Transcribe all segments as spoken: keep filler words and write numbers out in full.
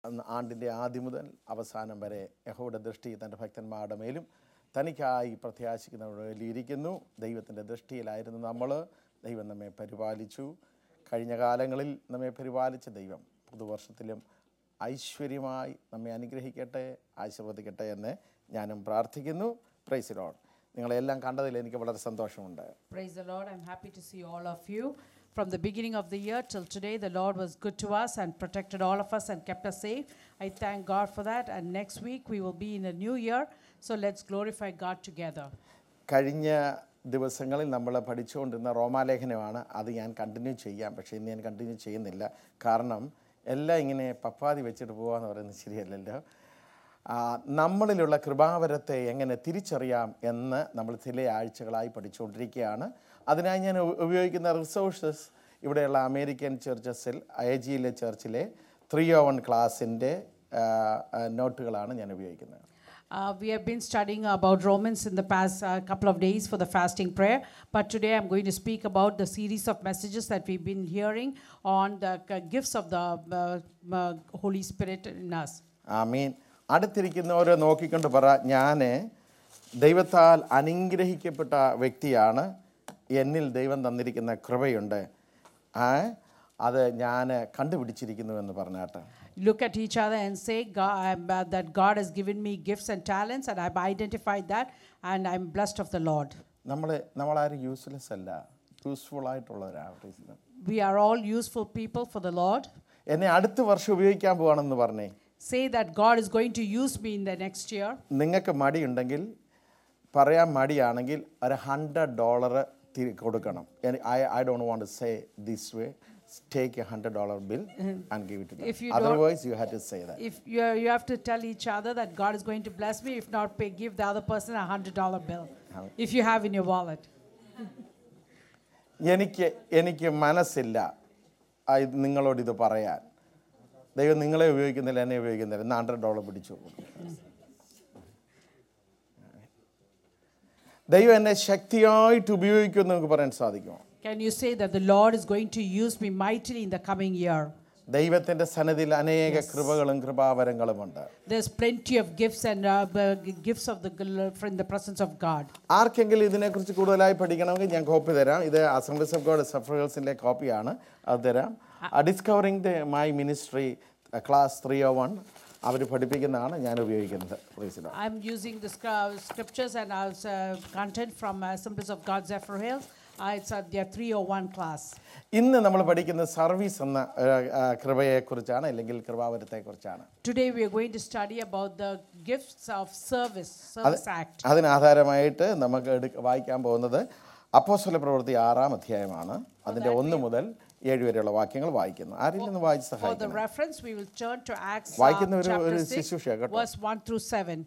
ആണ്ടിൻ്റെ ആദ്യം മുതൽ അവസാനം വരെ യഹോവയുടെ ദൃഷ്ടി തൻ്റെ ഭക്തന്മാരുടെ മേലും തനിക്കായി പ്രത്യാശിക്കുന്നവരുടെ മേലും ഇരിക്കുന്നു. ദൈവത്തിൻ്റെ ദൃഷ്ടിയിലായിരുന്നു നമ്മൾ. ദൈവം നമ്മെ പരിപാലിച്ചു. കഴിഞ്ഞ കാലങ്ങളിൽ നമ്മെ പരിപാലിച്ച ദൈവം പുതുവർഷത്തിലും ഐശ്വര്യമായി നമ്മെ അനുഗ്രഹിക്കട്ടെ, ആശീർവദിക്കട്ടെ എന്ന് ഞാനും പ്രാർത്ഥിക്കുന്നു. Praise the lord. നിങ്ങളെല്ലാം കണ്ടതിൽ എനിക്ക് വളരെ സന്തോഷമുണ്ട്. Praise the Lord. I'm happy to see all of you. From the beginning of the year till today, the Lord was good to us and protected all of us and kept us safe. I thank God for that. And next week we will be in a new year. So let's glorify God together. കഴിഞ്ഞ ദിവസങ്ങളിൽ നമ്മൾ പഠിച്ചുകൊണ്ടിരുന്ന റോമാലേഖനമാണ്. അത് ഞാൻ continue ചെയ്യാം, പക്ഷേ ഇന്ന് ഞാൻ കണ്ടിന്യൂ ചെയ്യുന്നില്ല. കാരണം എല്ലാം ഇങ്ങനെ പപ്പാതി വെച്ചിട്ട് പോകാമെന്ന് പറയുന്നത് ശരിയല്ലല്ലോ. നമ്മളിലുള്ള കൃപാവരത്തെ എങ്ങനെ തിരിച്ചറിയാം എന്ന് നമ്മൾ ചില ആഴ്ചകളായി പഠിച്ചുകൊണ്ടിരിക്കുകയാണ്. അതിനായി ഞാൻ ഉപയോഗിക്കുന്ന റിസോഴ്സസ് ഇവിടെയുള്ള അമേരിക്കൻ ചർച്ചസിൽ ഐ ജിയിലെ ചർച്ചിലെ ത്രീ ഓ വൺ ക്ലാസ്സിൻ്റെ നോട്ടുകളാണ് ഞാൻ ഉപയോഗിക്കുന്നത്. Uh, we have been studying about Romans in the past uh, couple of days for the fasting prayer, but today I'm going to speak about the series of messages that we've been hearing on the uh, gifts of the uh, uh, Holy Spirit in us. ആമീൻ. അടുത്തിരിക്കുന്നവരെ നോക്കിക്കൊണ്ട് പറ, ഞാൻ ദൈവത്താൽ അനുഗ്രഹിക്കപ്പെട്ട വ്യക്തിയാണ്, എന്നിൽ ദൈവം തന്നിരിക്കുന്ന കൃപയുണ്ട്, അത് ഞാൻ കണ്ടുപിടിച്ചിരിക്കുന്നു എന്ന് പറഞ്ഞാട്ടെ. Look at each other and say God, uh, that God has given me gifts and talents and I've identified that and I'm blessed of the Lord. നമ്മൾ നമ്മളാരും യൂസ്ലെസ് അല്ല, യൂസ്ഫുൾ ആയിട്ടുള്ളവരാണ്. We are all useful people for the Lord. എന്നെ അടുത്ത വർഷം ഉപയോഗിക്കാൻ പോവാണെന്ന് പറഞ്ഞേ. Say that God is going to use me in the next year. നിങ്ങൾക്ക് മടിയുണ്ടെങ്കിൽ, പറയാൻ മടിയാണെങ്കിൽ ഒരു ഹൺഡ്രഡ് ഡോളർ കൊടുക്കണം. I I don't want to say this way. Take a hundred dollar bill and give it to them. You Otherwise, you have to say that. If you you have to tell each other that God is going to bless me. If not, pay, give the other person a hundred dollar bill. If you have in your wallet. എനിക്ക് എനിക്ക് മനസ്സില്ല നിങ്ങളോട് ഇത് പറയാൻ. ദൈവം നിങ്ങളെ ഉപയോഗിക്കുന്നില്ല, എന്നെ ഉപയോഗിക്കുന്നില്ല. ഇന്ന് ഹൺഡ്രഡ് ഡോളർ പിടിച്ചു. ദൈവം എന്നെ ശക്തിയായിട്ട് ഉപയോഗിക്കുമെന്ന് നമുക്ക് പറയാൻ സാധിക്കുമോ? Can you say that the Lord is going to use me mightily in the coming year? ദൈവത്തിന്റെ സന്നിധിയിൽ അനേക കൃപകളും കൃപാവരങ്ങളുമുണ്ട്. There's plenty of gifts and uh, gifts of the in the presence of God. ആർക്കെങ്കിലും ഇതിനെക്കുറിച്ച് കൂടുതലായി പഠിക്കണമെങ്കിൽ ഞാൻ കോപ്പി തരാം. ഇത് അസംബ്ലീസ് ഓഫ് ഗോഡ് സഫറേഴ്സിന്റെ കോപ്പിയാണ്, അത് തരാം. Discovering the my ministry class three O one അവർ പഠിപ്പിക്കുന്നതാണ് ഞാൻ ഉപയോഗിക്കുന്നത്. I'm using the scriptures and also content from Assemblies of God Zephyr Hills. Uh, it's at their three oh one class. ഇന്ന് നമ്മൾ പഠിക്കുന്ന സർവീസ് എന്ന കൃപയെക്കുറിച്ചാണ്, അല്ലെങ്കിൽ കൃപാവരത്തെക്കുറിച്ചാണ്. Today we are going to study about the gifts of service, service act. അതിന് ആധാരമായിട്ട് നമുക്ക് വായിക്കാൻ പോകുന്നത് അപ്പോസ്തല പ്രവൃത്തി ആറാം അധ്യായമാണ്. അതിന്റെ ഒന്ന് മുതൽ ഏഴ് വരെയുള്ള വാക്യങ്ങൾ വായിക്കുന്നു. ആരെങ്കിലും ഒന്ന് വായിച്ച് സഹായിക്കണം. For the reference we will turn to Acts chapter six verse one through seven.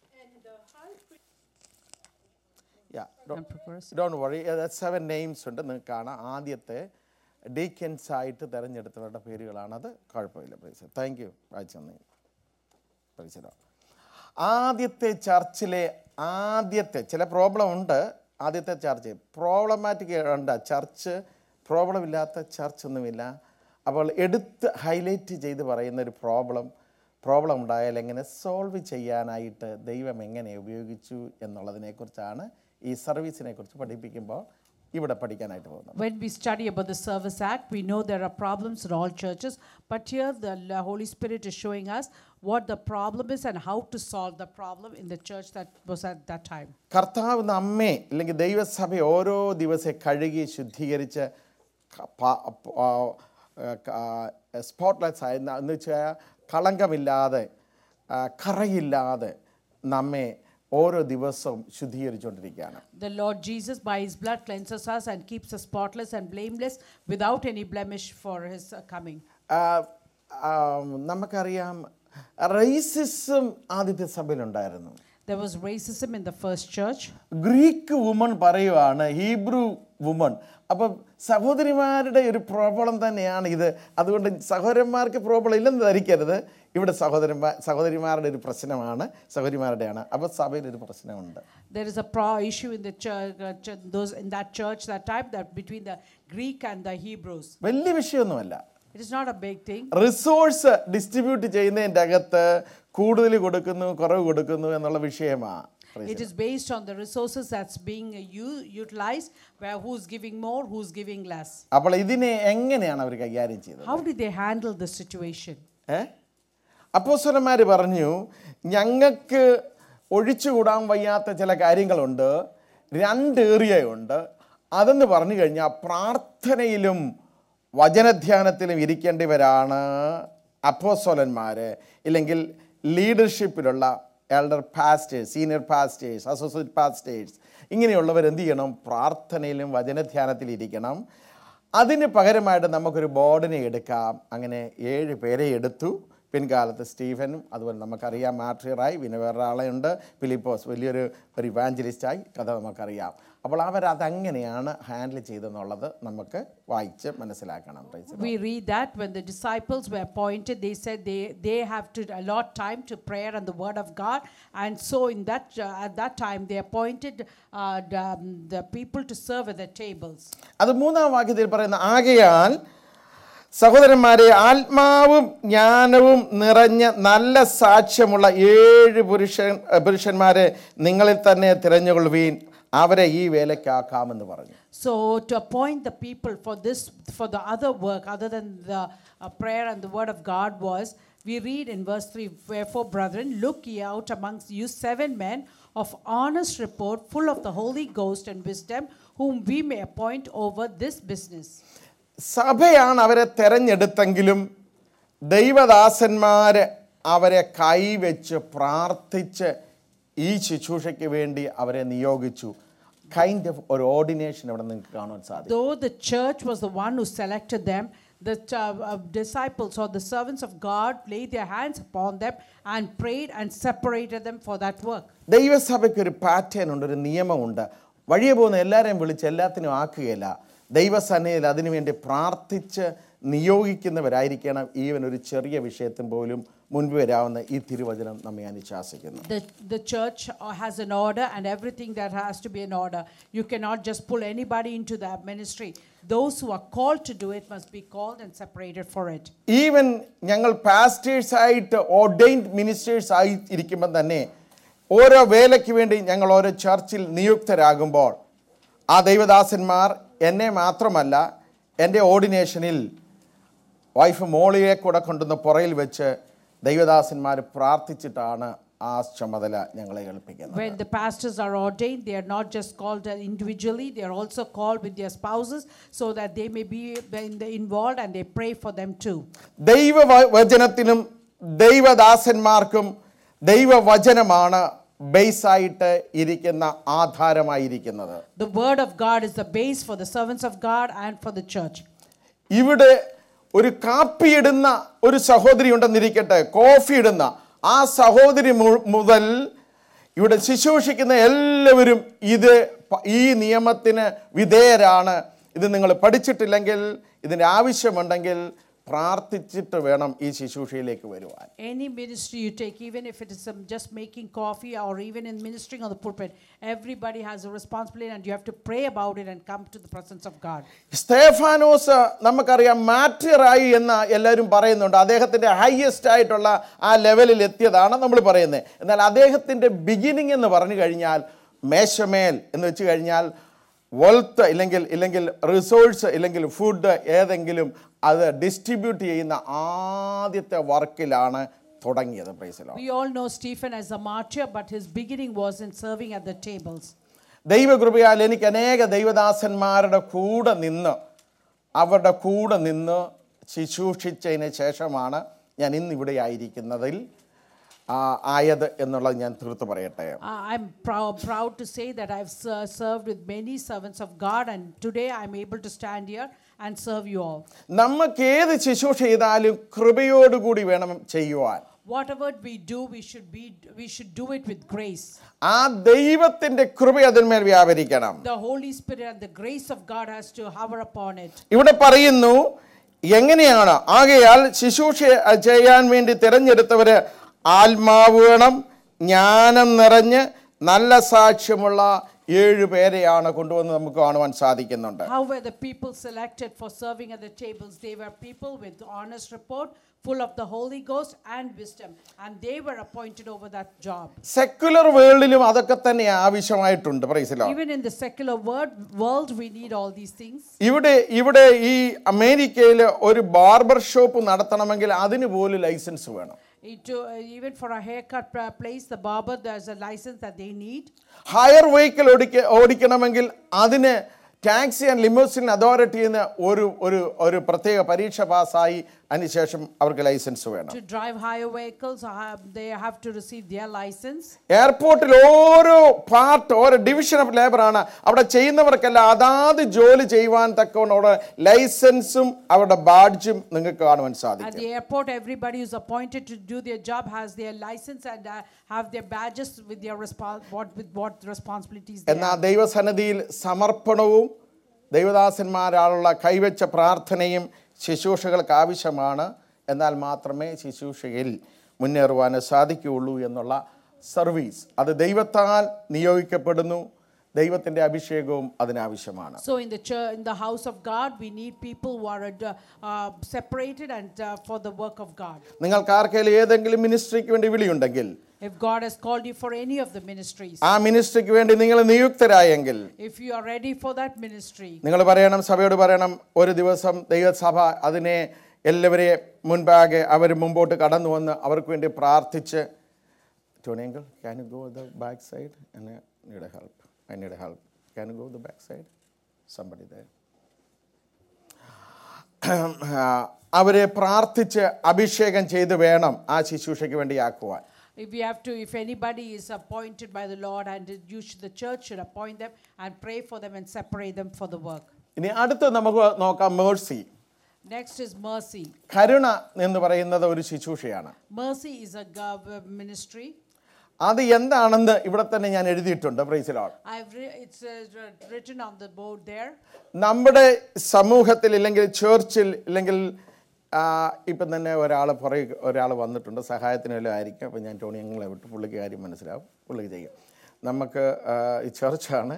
Yeah, don't, don't worry. That's seven names ഉണ്ട്. നിങ്ങൾക്ക് കാണാം. ആദ്യത്തെ ഡീക്കൻസ് ആയിട്ട് തിരഞ്ഞെടുത്തവരുടെ പേരുകളാണത്. കുഴപ്പമില്ല. പ്രൈസ്. Thank you. വായിച്ചു തന്നെ. പ്രൈസ്. ആദ്യത്തെ ചർച്ചിലെ ആദ്യത്തെ ചില പ്രോബ്ലം ഉണ്ട്. ആദ്യത്തെ ചർച്ച് പ്രോബ്ലമാറ്റിക് ഉണ്ട്. ചർച്ച് പ്രോബ്ലം ഇല്ലാത്ത ചർച്ച് ഒന്നുമില്ല. അപ്പോൾ എടുത്ത് ഹൈലൈറ്റ് ചെയ്ത് പറയുന്ന ഒരു പ്രോബ്ലം പ്രോബ്ലം ഉണ്ടായാൽ എങ്ങനെ സോൾവ് ചെയ്യാനായിട്ട് ദൈവം എങ്ങനെ ഉപയോഗിച്ചു എന്നുള്ളതിനെക്കുറിച്ചാണ് ഈ സർവീസിനെ കുറിച്ച് പഠിപ്പിക്കുമ്പോൾ ഇവിടെ പഠിക്കാനായിട്ട് പോകുന്നത്. When we study about the service act, we know there are problems in all churches, but here the Holy Spirit is showing us what the problem is and how to solve the problem in the church that was at that time. കർത്താവ് നമ്മെ അല്ലെങ്കിൽ ദൈവസഭ ഓരോ ദിവസം കഴുകി ശുദ്ധീകരിച്ച് സ്പോട്ട്ലൈറ്റ്സ് ആയി എന്ന് വെച്ചാൽ കളങ്കമില്ലാതെ കറയില്ലാതെ നമ്മെ ഓരോ ദിവസവും ശുദ്ധീകരിച്ചുകൊണ്ടിരിക്കുകയാണ്. The Lord Jesus by his blood cleanses us and keeps us spotless and blameless without any blemish for his coming. നമുക്കറിയാം റേസിസം ആദ്യത്തെ സഭയിലുണ്ടായിരുന്നു. There was racism in the first church. Greek woman പറയുവാണ്, ഹീബ്രു വുമൺ. അപ്പം സഹോദരിമാരുടെ ഒരു problem തന്നെയാണ് ഇത്. അതുകൊണ്ട് സഹോദരന്മാർക്ക് പ്രോബ്ലം ഇല്ലെന്ന് ധരിക്കരുത്. ഇവിടെ സഹോദരന്മാർ സഹോദരിമാരുടെ ഒരു പ്രശ്നമാണ്, സഹോദരിമാരുടെയാണ്. അപ്പോൾ സഭയിൽ ഒരു പ്രശ്നമുണ്ട്. There is a pro- issue in the church, uh, those in that church that time, that between the Greek and the Hebrews. വലിയ വിഷയമൊന്നുമല്ല. It is not a big thing. Resource distribute ചെയ്യുന്നതിൻ്റെ അകത്ത് കൂടുതൽ കൊടുക്കുന്നു കുറവ് കൊടുക്കുന്നു എന്നുള്ള വിഷയമാണ്. It is based on the resources that's being u- utilized, where who's giving more, who's giving less. അപ്പോൾ ഇതിനെ എങ്ങനെയാണ് അവർ കൈകാര്യം ചെയ്തത്? How did they handle the situation? ഏ അപ്പോസ്തലന്മാർ പറഞ്ഞു, ഞങ്ങൾക്ക് ഒഴിച്ചുകൂടാൻ വയ്യാത്ത ചില കാര്യങ്ങളുണ്ട്, രണ്ട് ഏരിയയുണ്ട്. അതെന്ന് പറഞ്ഞു കഴിഞ്ഞാൽ പ്രാർത്ഥനയിലും വചനധ്യാനത്തിലും ഇരിക്കേണ്ടവരാണ് അപ്പോസ്തലന്മാർ, ഇല്ലെങ്കിൽ ലീഡർഷിപ്പിലുള്ള elder pastors, senior pastors, associate pastors, ഇങ്ങനെയുള്ളവർ എന്ത് ചെയ്യണം? പ്രാർത്ഥനയിലും വചനധ്യാനത്തിലിരിക്കണം. അതിന് പകരമായിട്ട് നമുക്കൊരു ബോർഡിനെ എടുക്കാം. അങ്ങനെ ഏഴ് പേരെ എടുത്തു. പിൻകാലത്ത് സ്റ്റീഫനും അതുപോലെ നമുക്കറിയാം മാട്രിയറായി, പിന്നെ വേറൊരാളുണ്ട് ഫിലിപ്പോസ്, വലിയൊരു ഒരു ഇവാഞ്ചലിസ്റ്റായി, കഥ നമുക്കറിയാം. അപ്പോൾ അവരതങ്ങനെയാണ് ഹാൻഡിൽ ചെയ്തെന്നുള്ളത് നമുക്ക് വായിച്ച് മനസ്സിലാക്കണം. We read that when the disciples were appointed, they said they, they have to allot time to prayer and the word of God. And so in that, uh, at that time, they appointed uh, the, the people to serve at the tables. അത് മൂന്നാം വാക്യത്തിൽ പറയുന്ന, ആകയാൽ സഹോദരന്മാരെ, ആത്മാവും ജ്ഞാനവും നിറഞ്ഞ നല്ല സാക്ഷ്യമുള്ള ഏഴ് പുരുഷൻ പുരുഷന്മാരെ നിങ്ങളിൽ തന്നെ തിരഞ്ഞുകൊള്ളുവീൻ, അവരെ ഈ വേലയ്ക്കാക്കാമെന്ന് പറഞ്ഞു. So to appoint the people for this, for the other work other than the uh, prayer and the word of God was, we read in verse three, wherefore brethren, look ye out amongst you seven men of honest report, full of the Holy Ghost and wisdom, whom we may appoint over this business. സഭയാണ് അവരെ തെരഞ്ഞെടുത്തെങ്കിലും ദൈവദാസന്മാർ അവരെ കൈവച്ച് പ്രാർത്ഥിച്ച് ഈ ശുശ്രൂഷയ്ക്ക് വേണ്ടി അവരെ നിയോഗിച്ചു. കൈൻഡ് ഓഫ് ഒരു ഓർഡിനേഷൻ അവിടെ നിങ്ങൾക്ക് കാണാൻ സാധിക്കും. Though the church was the one who selected them, the uh, uh, disciples or the servants of God laid their hands upon them and prayed and separated them for that work. ദൈവസഭയ്ക്ക് ഒരു pattern ഉണ്ട്, ഒരു നിയമമുണ്ട്. വഴിയെ പോകുന്ന എല്ലാവരെയും വിളിച്ച് എല്ലാത്തിനും ആക്കുകയില്ല. ദൈവസന്നിധിയിൽ അതിനുവേണ്ടി പ്രാർത്ഥിച്ച് നിയോഗിക്കുന്നവരായിരിക്കണം ഈവൻ ഒരു ചെറിയ വിഷയത്തിൽ പോലും മുൻപ് വരാവുന്ന ഈ തിരുവചനം നമ്മെ അനുശാസിക്കുന്നു. The, the church has an order, and everything that has to be in order. You cannot just pull anybody into that ministry. Those who are called to do it must be called and separated for it. Even ഞങ്ങൾ pastors ആയിട്ട് ordained ministers ആയി ഇരിക്കുമ്പോൾ തന്നെ ഓരോ വേലയ്ക്ക് വേണ്ടി ഞങ്ങൾ ഓരോ ചർച്ചിൽ നിയുക്തരാകുമ്പോൾ ആ ദൈവദാസന്മാർ എന്നെ മാത്രമല്ല എൻ്റെ ഓർഡിനേഷനിൽ വൈഫ് മോളിയെ കൂടെ കൊണ്ടുവന്ന് പുറയിൽ വെച്ച് ദൈവദാസന്മാർ പ്രാർത്ഥിച്ചിട്ടാണ് ആ ചുമതല ഞങ്ങളെ ഏൽപ്പിക്കുന്നത്. When the pastors are ordained, they are not just called individually, they are also called with their spouses so that they may be involved and they pray for them too. ദൈവവചനത്തിനും ദൈവദാസന്മാർക്കും ദൈവവചനമാണ് ബേസായിട്ട് ഇരിക്കുന്ന ആധാരമായിരിക്കുന്നത്. The word of God is the base for the servants of God and for the church. ഇവിടെ ഒരു കാപ്പി ഇടുന്ന ഒരു സഹോദരി ഉണ്ടെന്നിരിക്കട്ടെ, coffee ഇടുന്ന ആ സഹോദരി മുതൽ ഇവിടെ ശുശ്രൂഷിക്കുന്ന എല്ലാവരും ഇത് ഈ നിയമത്തിന് വിധേയരാണ്. ഇത് നിങ്ങൾ പഠിച്ചിട്ടില്ലെങ്കിൽ, ഇതിൻ്റെ ആവശ്യമുണ്ടെങ്കിൽ പ്രാർത്ഥിച്ചിട്ട് വേണം ഈ ശുശ്രൂഷയിലേക്ക് വരുവാൻ. Any ministry you take, even if it is um, just making coffee or even in ministering on the pulpit, everybody has a responsibility and you have to pray about it and come to the presence of God. Stephanos നമുക്കറിയാം മാർട്ടിയറായി എന്ന് എല്ലാവരും പറയുന്നുണ്ട്. അദ്ദേഹത്തിൻ്റെ highest ആയിട്ടുള്ള ആ ലെവലിൽ എത്തിയതാണ് നമ്മൾ പറയുന്നത്. എന്നാൽ അദ്ദേഹത്തിൻ്റെ ബിഗിനിങ് എന്ന് പറഞ്ഞു കഴിഞ്ഞാൽ മേശമേൽ എന്ന് വെച്ച് കഴിഞ്ഞാൽ വെൽത്ത് ഇല്ലെങ്കിൽ ഇല്ലെങ്കിൽ റിസോഴ്സ് ഇല്ലെങ്കിൽ ഫുഡ് ഏതെങ്കിലും അത് ഡിസ്ട്രിബ്യൂട്ട് ചെയ്യുന്ന ആദ്യത്തെ വർക്കിലാണ് തുടങ്ങിയത്. Praise the Lord. We all know Stephen as a martyr, but his beginning was in serving at the tables. ദൈവകൃപയാൽ എനിക്ക് അനേക ദൈവദാസന്മാരുടെ കൂടെ നിന്ന് അവരുടെ കൂടെ നിന്ന് ശുശ്രൂഷിച്ചതിന് ശേഷമാണ് ഞാൻ ഇന്ന് ഇവിടെ ആയിരിക്കുന്നതിൽ ആയത് എന്നുള്ളത് ഞാൻ തീർത്ത് പറയട്ടെ. I'm proud, proud to say that I've served with many servants of God, and today I'm able to stand here and serve you all. നമുക്ക് ഏത് ശുശ്രൂഷ ചെയ്താലും കൃപയോടുകൂടി വേണം ചെയ്യുവാൻ. Whatever we do, we should be we should do it with grace. ആ ദൈവത്തിന്റെ കൃപ അതിന്മേൽ വ്യാപരിക്കണം. The Holy Spirit and the grace of God has to hover upon it. ഇവിടെ പറയുന്നു എങ്ങനെയാണ്, ആകയാൽ ശുശ്രൂഷ ചെയ്യാൻ വേണ്ടി തിരഞ്ഞെടുത്തവര് ആത്മാവ് വേണം, ജ്ഞാനം നിറഞ്ഞ് നല്ല സാക്ഷ്യമുള്ള ഏഴ് പേരെയാണ് കൊണ്ടുവന്ന് നമുക്ക് കാണുവാൻ സാധിക്കുന്നുണ്ട്. How were the people selected for serving at the tables? They were people with honest report, full of the Holy Ghost and wisdom, and they were appointed over that job. Secular വേൾഡിലും അതൊക്കെ തന്നെ ആവശ്യമായിട്ടുണ്ട്. Praise the Lord. Even in the secular world, world we need all these things. ഇവിടെ ഇവിടെ ഈ അമേരിക്കയിൽ ഒരു barber shop നടത്തണമെങ്കിൽ അതിന് പോലും ലൈസൻസ് വേണം. It, uh, even for a haircut place, the barber, there's a license that they need. Hire vehicle ഓടിക്ക ഓടിക്കണമെങ്കിൽ അതിന് ടാക്സി ആൻഡ് ലിമോസിൻ അതോറിറ്റിയിൽ നിന്ന് ഒരു ഒരു ഒരു പ്രത്യേക പരീക്ഷ പാസ്സായി അതിനുശേഷം അവർക്ക് ലൈസൻസ് വേണം. To drive higher vehicles, they have to receive their license. എയർപോർട്ടിൽ ഓരോ പാർട്ട് ഓരോ ഡിവിഷൻ ഓഫ് ലേബർ ആണ്. അവിടെ ചെയ്യുന്നവർക്കെല്ലാം അതാത് ജോലി ചെയ്യുവാൻ തക്കവണ്ണ ലൈസൻസും അവരുടെ ബാഡ്ജും നിങ്ങൾക്ക് കാണുവാൻ സാധിക്കും. At the airport, everybody who's appointed to do their job has their license and uh, have their badges with their respons what with what responsibilities they have. എന്നാൽ ദൈവസന്നിധിയിൽ സമർപ്പണവും ദൈവദാസന്മാരാളുള്ള കൈവച്ച പ്രാർത്ഥനയും ശുശ്രൂഷകൾക്ക് ആവശ്യമാണ്. എന്നാൽ മാത്രമേ ശുശ്രൂഷയിൽ മുന്നേറുവാൻ സാധിക്കുകയുള്ളൂ എന്നുള്ള സർവീസ് അത് ദൈവത്താൽ നിയോഗിക്കപ്പെടുന്നു. ദൈവത്തിന്റെ അഭിഷേകവും അതിനാവശ്യമാണ്. So in the church, in the house of God, we need people who are uh, uh, separated and uh, for the work of God. നിങ്ങൾക്ക് ആർക്കെങ്കിലും ഏതെങ്കിലും മിനിസ്ട്രിക്ക് വേണ്ടി വിളിയുണ്ടെങ്കിൽ, if God has called you for any of the ministries, ആ മിനിസ്ട്രിക്ക് വേണ്ടി നിങ്ങൾ നിയുക്തരായെങ്കിൽ, if you are ready for that ministry, നിങ്ങൾ പറയണം, സഭയോട് പറയണം, ഒരു ദിവസം ദൈവസഭ അതിനെ എല്ലാവരെയും മുൻപാകെ അവർ മുമ്പോട്ട് കടന്നു വന്ന് അവർക്ക് വേണ്ടി പ്രാർത്ഥിച്ച്, Tony uncle can you go the back side, എന്നെ need help I need help. Can you go to the back side? Somebody there. അവരെ പ്രാർത്ഥിച്ച് അഭിഷേകം ചെയ്ത് വേണം ആ ശുശ്രൂഷയ്ക്ക് വേണ്ടി ആക്കുവാൻ. If we have to, if anybody is appointed by the Lord, and you should, the church should appoint them and pray for them and separate them for the work. ഇനി അടുത്ത് നമുക്ക് നോക്കാം mercy. Next is mercy. കരുണ എന്ന് പറയുന്നത് ഒരു ശുശ്രൂഷയാണ്. Mercy is a ministry. അത് എന്താണെന്ന് ഇവിടെ തന്നെ ഞാൻ എഴുതിയിട്ടുണ്ട്. Praise the Lord. It's written on the board there. നമ്മുടെ സമൂഹത്തിൽ ഇല്ലെങ്കിൽ ചർച്ചിൽ ഇല്ലെങ്കിൽ ഇപ്പം തന്നെ ഒരാൾ പുറകെ ഒരാൾ വന്നിട്ടുണ്ട്, സഹായത്തിന് വല്ലതും ആയിരിക്കും. അപ്പോൾ ഞാൻ ടോണി ഞങ്ങളെ വിട്ട് പുള്ളിക്ക് കാര്യം മനസ്സിലാവും, പുള്ളിക്ക് ചെയ്യും. നമുക്ക് ഈ ചർച്ചാണ്,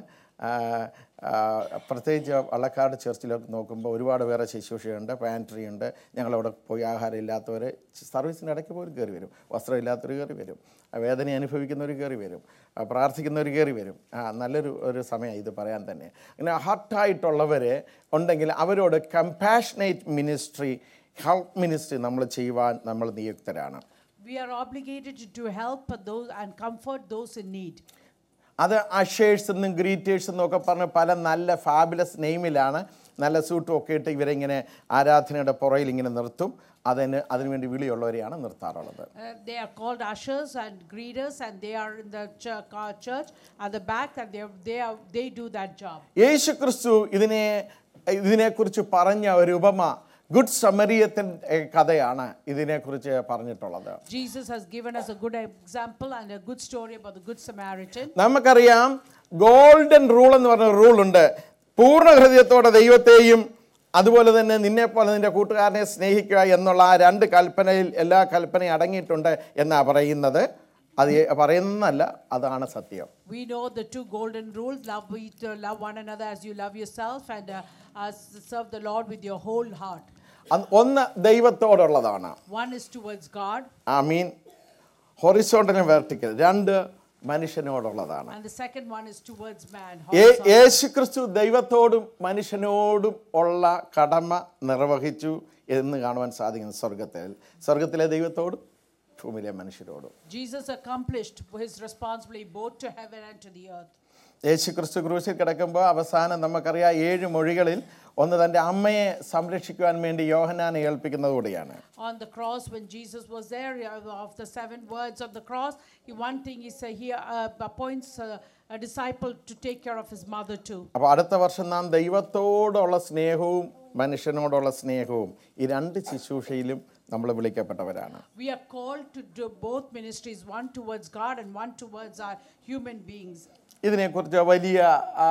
പ്രത്യേകിച്ച് വള്ളക്കാട് ചർച്ചിലൊക്കെ നോക്കുമ്പോൾ ഒരുപാട് പേരെ ശുശ്രൂഷയുണ്ട്, പാൻട്രി ഉണ്ട്. ഞങ്ങളവിടെ പോയി ആഹാരം ഇല്ലാത്തവർ സർവീസിൻ്റെ ഇടയ്ക്ക് പോലും കയറി വരും, വസ്ത്രം ഇല്ലാത്തവർ കയറി വരും, വേദന അനുഭവിക്കുന്നവർ കയറി വരും, പ്രാർത്ഥിക്കുന്നവർ കയറി വരും. ആ നല്ലൊരു ഒരു സമയം ഇത് പറയാൻ തന്നെ. അങ്ങനെ ഹർട്ടായിട്ടുള്ളവർ ഉണ്ടെങ്കിൽ അവരോട് കമ്പാഷനേറ്റ് മിനിസ്ട്രി, ഹെൽപ്പ് മിനിസ്ട്രി നമ്മൾ ചെയ്യുവാൻ നമ്മൾ നിയുക്തരാണ്. We are obligated to help those and comfort those in need. അത് അഷേഴ്സ് എന്നും ഗ്രീറ്റേഴ്സ് എന്നും ഒക്കെ പറഞ്ഞ് പല നല്ല ഫാബുലസ് നെയിമിലാണ്, നല്ല സൂട്ടും ഒക്കെ ഇട്ട് ഇവരെ ഇങ്ങനെ ആരാധനയുടെ പുറയിൽ ഇങ്ങനെ നിർത്തും. അതിന് അതിനുവേണ്ടി വിളിയുള്ളവരെയാണ് നിർത്താറുള്ളത്. They are called ushers and greeters, and they are in the church at the back, and they they are they do that job. യേശുക്രിസ്തു ഇതിനെ ഇതിനെക്കുറിച്ച് പറഞ്ഞ ഒരു ഉപമ ഗുഡ് സമരിയൻ കഥയാണ് ഇതിനെക്കുറിച്ച് പറഞ്ഞിട്ടുള്ളത്. Jesus has given us a good example and a good story about the good Samaritan. നമുക്കറിയാം ഗോൾഡൻ റൂൾ എന്ന് പറഞ്ഞ റൂൾ ഉണ്ട്. പൂർണ്ണ ഹൃദയത്തോടെ ദൈവത്തെയും അതുപോലെ തന്നെ നിന്നെപ്പോലെ നിന്റെ കൂട്ടുകാരനെ സ്നേഹിക്കുക എന്നുള്ള ആ രണ്ട് കൽപ്പനയിൽ എല്ലാ കൽപ്പനയും അടങ്ങിയിട്ടുണ്ട് എന്നാ പറയുന്നത്. അത് പറയുന്നതല്ല, അതാണ് സത്യം. We know the two golden rules: love each, love one another as you love yourself, and uh, uh, serve the Lord with your whole heart. ഒന്ന് ദൈവത്തോടുള്ളതാണ്. One is towards God. I mean horizontal and vertical. രണ്ട് മനുഷ്യനോടുള്ളതാണ്. And the second one is towards man. യേശുക്രിസ്തു ദൈവത്തോടും മനുഷ്യനോടും ഉള്ള കടമ നിർവഹിച്ചു എന്ന് കാണുവാൻ സാധിക്കുന്നു സ്വർഗത്തിൽ. സ്വർഗത്തിലെ ദൈവത്തോടും ഭൂമിയിലെ മനുഷ്യരോടും. Jesus accomplished his responsibility both to heaven and to the earth. യേശുക്രിസ്തു ക്രൂശിൽ കിടക്കുമ്പോൾ അവസാനം നമുക്കറിയാം ഏഴ് മൊഴികളിൽ ഒന്ന് തൻ്റെ അമ്മയെ സംരക്ഷിക്കുവാൻ വേണ്ടി യോഹന്നാനെ ഏൽപ്പിക്കുന്നതുകൂടിയാണ്. On the cross, when Jesus was there, of the seven words of the cross, one thing he said, he uh, appoints uh, a disciple to take care of his mother too. അപ്പോൾ അടുത്ത വർഷം നാം ദൈവത്തോടുള്ള സ്നേഹവും മനുഷ്യനോടുള്ള സ്നേഹവും ഈ രണ്ട് ശുശ്രൂഷയിലും നമ്മൾ വിളിക്കപ്പെട്ടവരാണ്. We are called to do both ministries, one towards God and one towards our human beings. ഇതിനെക്കുറിച്ച് വലിയ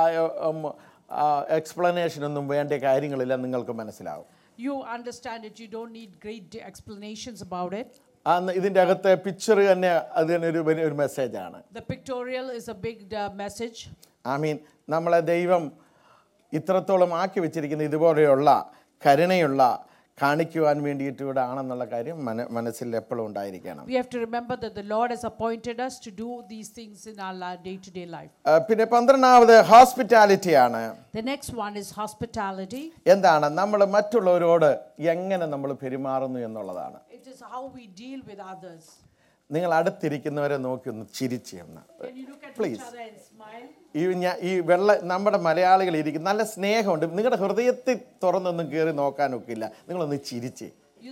എക്സ്പ്ലനേഷൻ ഒന്നും വേണ്ട കാര്യങ്ങളില്ല, നിങ്ങൾക്ക് മനസ്സിലാവും. You understand it, you don't need great explanations about it. ഇതിൻ്റെ അകത്തെ പിക്ചർ തന്നെ അതിനൊരു ഒരു മെസ്സേജാണ്. The pictorial is a big uh, message. I mean നമ്മളെ ദൈവം ഇത്രത്തോളം ആക്കി വെച്ചിരിക്കുന്ന ഇതുപോലെയുള്ള കരുണയുള്ള കാണിക്കുവാൻ വേണ്ടിയിട്ടൂടെ ആണെന്നുള്ള കാര്യം മന മനസ്സിൽ എപ്പോഴും ഉണ്ടായിരിക്കണം. We have to remember that the Lord has appointed us to do these things in our day-to-day life. പിന്നെ പന്ത്രണ്ടാമത് ഹോസ്പിറ്റാലിറ്റി ആണ്. The next one is hospitality. എന്താണ്? നമ്മൾ മറ്റുള്ളവരോട് എങ്ങനെ നമ്മൾ പെരുമാറുന്നു എന്നുള്ളതാണ്. It is how we deal with others. നിങ്ങൾ അടുത്തിരിക്കുന്നവരെ നോക്കി ഒന്ന് ചിരിച്ചെന്ന് പ്ലീസ്. Smile. ഈ ഞാൻ ഈ വെള്ള നമ്മുടെ മലയാളികൾ ഇരിക്കും നല്ല സ്നേഹമുണ്ട്. നിങ്ങളുടെ ഹൃദയത്തിൽ തുറന്നൊന്നും കയറി നോക്കാനൊക്കില്ല. നിങ്ങളൊന്ന് ചിരിച്ചേ.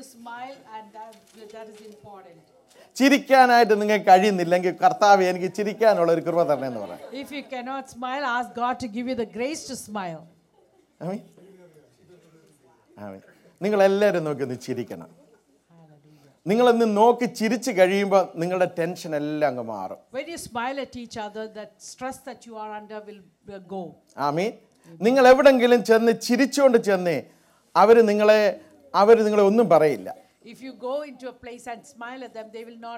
ചിരിക്കാനായിട്ട് നിങ്ങൾക്ക് കഴിയുന്നില്ലെങ്കിൽ കർത്താവ് എനിക്ക് ചിരിക്കാനുള്ള ഒരു കൃപ തരണേ എന്ന് പറയാം. If you cannot smile, ask God to give you the grace to smile. ആമീൻ. ആമീൻ. നിങ്ങൾ എല്ലാവരും നോക്കി ഒന്ന് ചിരിക്കണം. നിങ്ങളൊന്ന് നോക്കി ചിരിച്ചു കഴിയുമ്പോൾ നിങ്ങളുടെ ടെൻഷൻ എല്ലാം അങ്ങ് മാറും. When you smile at each other, that stress that you are under will go. ആമീൻ. നിങ്ങൾ എവിടെങ്കിലും ചെന്ന് ചിരിച്ചുകൊണ്ട് ചെന്നേ അവർ നിങ്ങളെ അവർ നിങ്ങളെ ഒന്നും പറയില്ല. If you go into a place and smile at them, they will not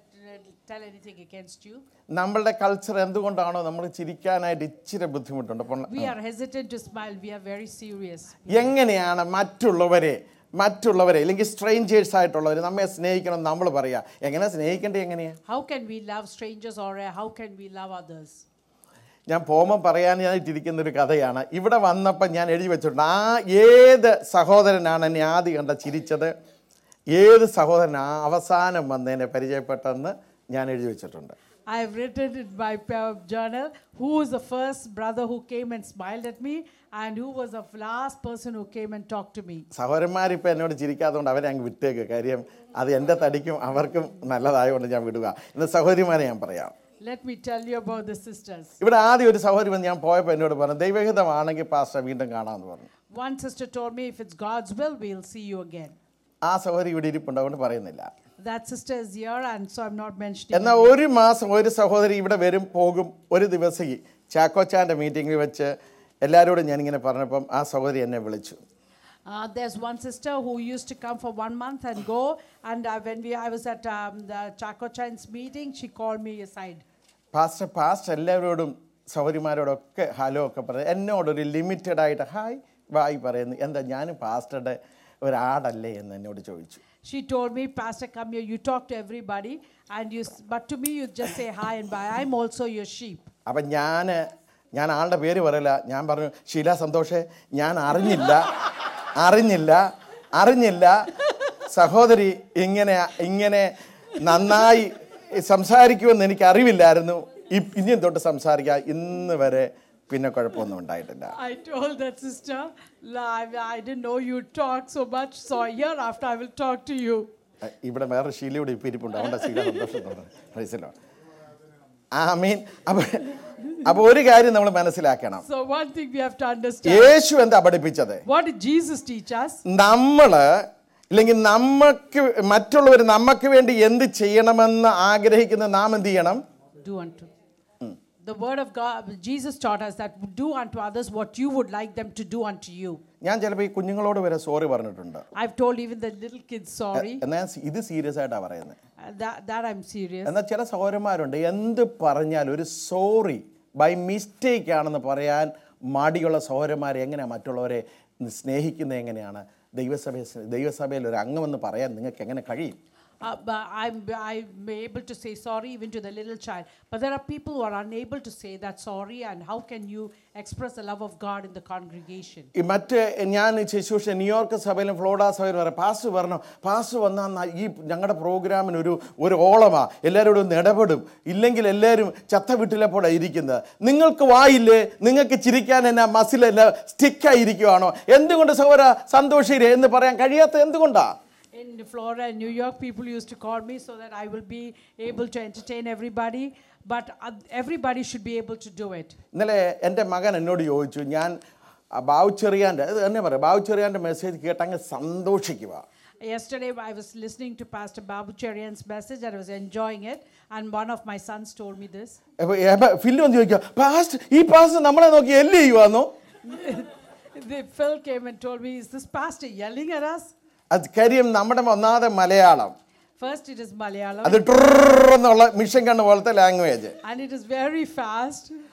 tell anything against you. നമ്മളുടെ culture എന്തുകൊണ്ടാണോ നമ്മൾ ചിരിക്കാനായിട്ട് ഇച്ചിരി ബുദ്ധിമുട്ടുണ്ട്. We are hesitant to smile. We are very serious. എങ്ങനെയാണ് മറ്റുള്ളവരെ മറ്റുള്ളവരെ അല്ലെങ്കിൽ സ്ട്രേഞ്ചേഴ്സ് ആയിട്ടുള്ളവർ നമ്മെ സ്നേഹിക്കണം നമ്മൾ പറയാ. എങ്ങനെ സ്നേഹിക്കേണ്ടത് എങ്ങനെയാ? How can we love strangers or how can we love others? ഞാൻ പോകുമ്പോൾ പറയാനായിട്ടിരിക്കുന്ന ഒരു കഥയാണ്. ഇവിടെ വന്നപ്പോൾ ഞാൻ എഴുതി വെച്ചിട്ടുണ്ട് ആ ഏത് സഹോദരനാണ് എന്നെ ആദ്യം കണ്ട ചിരിച്ചത്, ഏത് സഹോദരൻ ആ അവസാനം വന്നതിനെ പരിചയപ്പെട്ടെന്ന് ഞാൻ എഴുതി വെച്ചിട്ടുണ്ട്. I have written in my journal who was the first brother who came and smiled at me and who was the last person who came and talked to me. സഹോദരന്മാരിപ്പോൾ എന്നോട് ചിരിക്കാത്തതുകൊണ്ട് അവരെ അങ്ങ് വിട്ടേക്ക്. കാര്യം അത് എൻ്റെ തടിക്കും അവർക്കും നല്ലതായതുകൊണ്ട് ഞാൻ വിടുക. ഇന്ന് സഹോദരിമാരെ ഞാൻ പറയാം. Let me tell you about the sisters. ഇവിടെ ആദ്യം ഒരു സഹോദരി വന്ന് ഞാൻ പോയപ്പോൾ എന്നോട് പറഞ്ഞു ദൈവഹിതമാണെങ്കിൽ പാസ്റ്റർ വീണ്ടും കാണാമെന്ന് പറഞ്ഞു. One sister told me if it's God's will we'll see you again. ആ സഹോദരി ഇവിടെ ഇരിപ്പുണ്ട്, അതുകൊണ്ട് പറയുന്നില്ല. That sister is here and so I'm not mentioning. എന്നാൽ ഒരു മാസം ഒരു സഹോദരി ഇവിടെ വരും പോകും. ഒരു ദിവസം ചാക്കോച്ചാൻ്റെ മീറ്റിങ്ങിൽ വെച്ച് എല്ലാവരോടും ഞാനിങ്ങനെ പറഞ്ഞപ്പം ആ സഹോദരി എന്നെ വിളിച്ചു. Uh, there's one sister who used to come for one month and go, and uh, when we I was at um, the Chaco Chan's meeting, she called me aside. Pastor pastor എല്ലാവരോടും സഹോദരിമാരോടൊക്കെ hello ഒക്കെ പറയും. എന്നോടൊരു limited ആയിട്ട് hi bye പറയുന്നു. എന്താ ഞാൻ പാസ്റ്ററുടെ ഒരാടല്ലേ എന്ന് എന്നോട് ചോദിച്ചു. She told me, Pastor, come here, you talk to everybody, and you, but to me you just say hi and bye. I'm also your sheep. അപ്പം ഞാൻ ഞാൻ ആളുടെ പേര് പറയില്ല. ഞാൻ പറഞ്ഞു ഷീല സന്തോഷേ ഞാൻ അറിഞ്ഞില്ല അറിഞ്ഞില്ല അറിഞ്ഞില്ല സഹോദരി ഇങ്ങനെ ഇങ്ങനെ നന്നായി സംസാരിക്കുമെന്ന് എനിക്ക് അറിവില്ലായിരുന്നു. ഇനിയും തൊട്ട് സംസാരിക്കുക ഇന്ന് വരെ പിന്നെ കുഴപ്പമൊന്നും ഉണ്ടായിട്ടില്ല. I told that sister, I didn't know you talk so much, so hereafter I will talk to you. ഇവിടെ വേറെ ഷീലയുടെ ഇപ്പം ഇരിപ്പുണ്ട്, അതുകൊണ്ട് ഷീല സന്തോഷം. ആമീൻ. അപ്പോൾ അപ്പോൾ ഒരു കാര്യം നമ്മൾ മനസ്സിലാക്കണം. So one thing we have to understand. യേശു എന്താ പഠിപ്പിച്ചത്? What did Jesus teach us? നമ്മള് ഇല്ലെങ്കിൽ നമുക്ക് മറ്റുള്ളവർ നമുക്ക് വേണ്ടി എന്ത് ചെയ്യണമെന്ന് ആഗ്രഹിക്കുന്ന നാം എന്ത് ചെയ്യണം? Do unto. The word of God, Jesus taught us that do unto others what you would like them to do unto you. ഞാൻ ചിലപ്പോൾ ഈ കുഞ്ഞുങ്ങളോട് വരെ സോറി പറഞ്ഞിട്ടുണ്ട്. I've told even the little kids sorry. എന്നാൽ ഇത് സീരിയസ് ആയിട്ടാണ് പറയുന്നത്. That that I'm serious. എന്നാൽ ചില സഹോദരന്മാരുണ്ട് എന്ത് പറഞ്ഞാൽ ഒരു സോറി ബൈ മിസ്റ്റേക്ക് ആണെന്ന് പറയാൻ മടിയുള്ള സഹോദരന്മാരെ എങ്ങനെയാണ് മറ്റുള്ളവരെ സ്നേഹിക്കുന്നത് എങ്ങനെയാണ്? ദൈവസഭ ദൈവസഭയിൽ ഒരു അംഗമെന്ന് പറയാൻ നിങ്ങൾക്ക് എങ്ങനെ കഴിയും? Uh, but I'm, I'm able to say sorry even to the little child. But there are people who are unable to say that sorry, and how can you express the love of God in the congregation? മറ്റ് ഞാൻ ശുശ്രൂഷ New York സഭയിലും Florida സഭയിലും പറയാം pastor പറഞ്ഞു pastor വന്നാൽ ഈ ഞങ്ങളുടെ പ്രോഗ്രാമിന് ഒരു ഒരു ഓളമാ, എല്ലാവരോടും ഒന്ന് ഇടപെടും, ഇല്ലെങ്കിൽ എല്ലാവരും ചത്ത വീട്ടിലെപ്പോഴാണ് ഇരിക്കുന്നത്. നിങ്ങൾക്ക് വായില്ലേ? നിങ്ങൾക്ക് ചിരിക്കാൻ എന്നാ മസിലല്ല സ്റ്റിക്കായിരിക്കുവാണോ? എന്തുകൊണ്ട് സഹോദര സന്തോഷിരെ എന്ന് പറയാൻ കഴിയാത്ത എന്തുകൊണ്ടാ? In Florida and New York, people used to call me so that I will be able to entertain everybody, but everybody should be able to do it. ഇന്നലെ എൻ്റെ മകൻ എന്നോട് ചോദിച്ചു, ഞാൻ ബാവുച്ചെറിയാൻ്റെ അത് തന്നെ പറയാം ബാവുച്ചെറിയാൻ്റെ മെസ്സേജ് കേട്ടങ്ങ് സന്തോഷിക്കുക. Yesterday I was listening to Pastor Babu Cherian's message and I was enjoying it, and one of my sons told me this. ഫില്ല് വന്ന് ചോദിക്കുക പാസ്റ്റ് ഈ പാസ്റ്റ് നമ്മളെ നോക്കി എല്ല് ചെയ്യുവാന്നോ? The Phil came and told me, is this pastor yelling at us? അത് കാര്യം നമ്മുടെ ഒന്നാമത്തെ Malayalam. First it is Malayalam. അത് ട്രെന്നുള്ള മിഷൻ കണ്ണ് പോലത്തെ language. And it is very fast.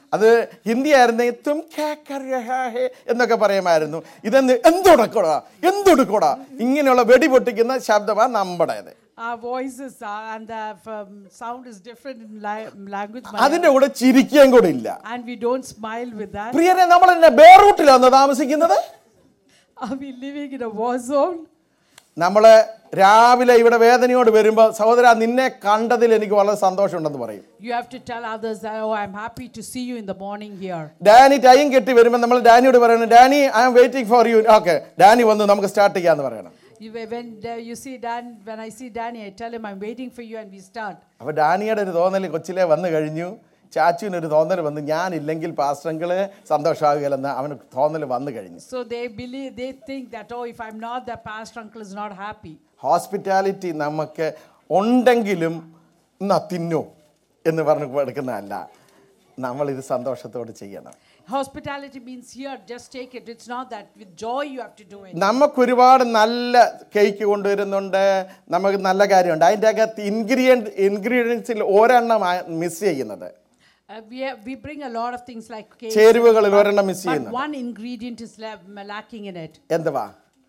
അത് ഹിന്ദി ആയിരുന്നു, തും ക്യാ കർ രഹാ ഹേ എന്നൊക്കെ പറയുമായിരുന്നു. ഇതെന്ന് എന്തൊടുക്കോടാ എന്തൊടുക്കോടാ ഇങ്ങനെയുള്ള വെടി പൊട്ടിക്കുന്ന ശബ്ദമാണ് നമ്മുടേത്. Our voices are, and the um, sound is different in la- language. അതിന്റെ കൂടെ ചിരിക്കാൻ കൂടെ ഇല്ല. And we don't smile with that. പ്രിയരെ, നമ്മൾ എന്നെ ബേറൂട്ടിലാണ് താമസിക്കുന്നത്. Are we living in a war zone? നമ്മൾ രാവിലെ ഇവിടെ വേദനയോട് വരുമ്പോൾ, സഹോദര നിന്നെ കണ്ടതിൽ എനിക്ക് വളരെ സന്തോഷമുണ്ടെന്ന് പറയും. You have to tell others that, oh, I'm happy to see you in the morning here. Danny time കെട്ടി വരുമ്പോൾ നമ്മൾ ഡാനിയോട് പറയണം, Danny I am waiting for you. Okay, Danny വന്നു, നമുക്ക് സ്റ്റാർട്ട് ചെയ്യാന്ന് പറയണം. You, when uh, you see Dan, when I see Danny, I tell him I'm waiting for you, and we start. അപ്പോൾ ഡാനിയുടെ ഒരു തോന്നൽ കൊച്ചിലെ വന്നു കഴിഞ്ഞു. ചാച്ചുവിനൊരു തോന്നൽ വന്നു, ഞാനില്ലെങ്കിൽ പാസ്റ്ററങ്കിള് സന്തോഷമാകുകയില്ലെന്ന് അവന് തോന്നൽ വന്നു കഴിഞ്ഞു. So they believe, they think that, oh, if I'm not, the pastor uncle is not happy. Hospitality നമുക്ക് ഉണ്ടെങ്കിലും എന്നാ തിന്നു എന്ന് പറഞ്ഞ് എടുക്കുന്നതല്ല, നമ്മളിത് സന്തോഷത്തോടെ ചെയ്യണം. Hospitality means here, just take it. It's not that with joy you have to do it. നമുക്ക് ഒരുപാട് നല്ല കേക്ക് കൊണ്ടുവരുന്നുണ്ട്, നമുക്ക് നല്ല കാര്യമുണ്ട്. അതിൻ്റെ അകത്ത് ഇൻഗ്രീഡിയൻറ്റ് ഇൻഗ്രീഡിയൻസിൽ ഒരെണ്ണം മിസ് ചെയ്യുന്നത്. Uh, we, have, we bring a lot of things like cake, ചേരുവകളിൽ ഒരെണ്ണം മിസ് but ചെയ്യുന്നത്. one ingredient is la- lacking in it. എന്തുവാ?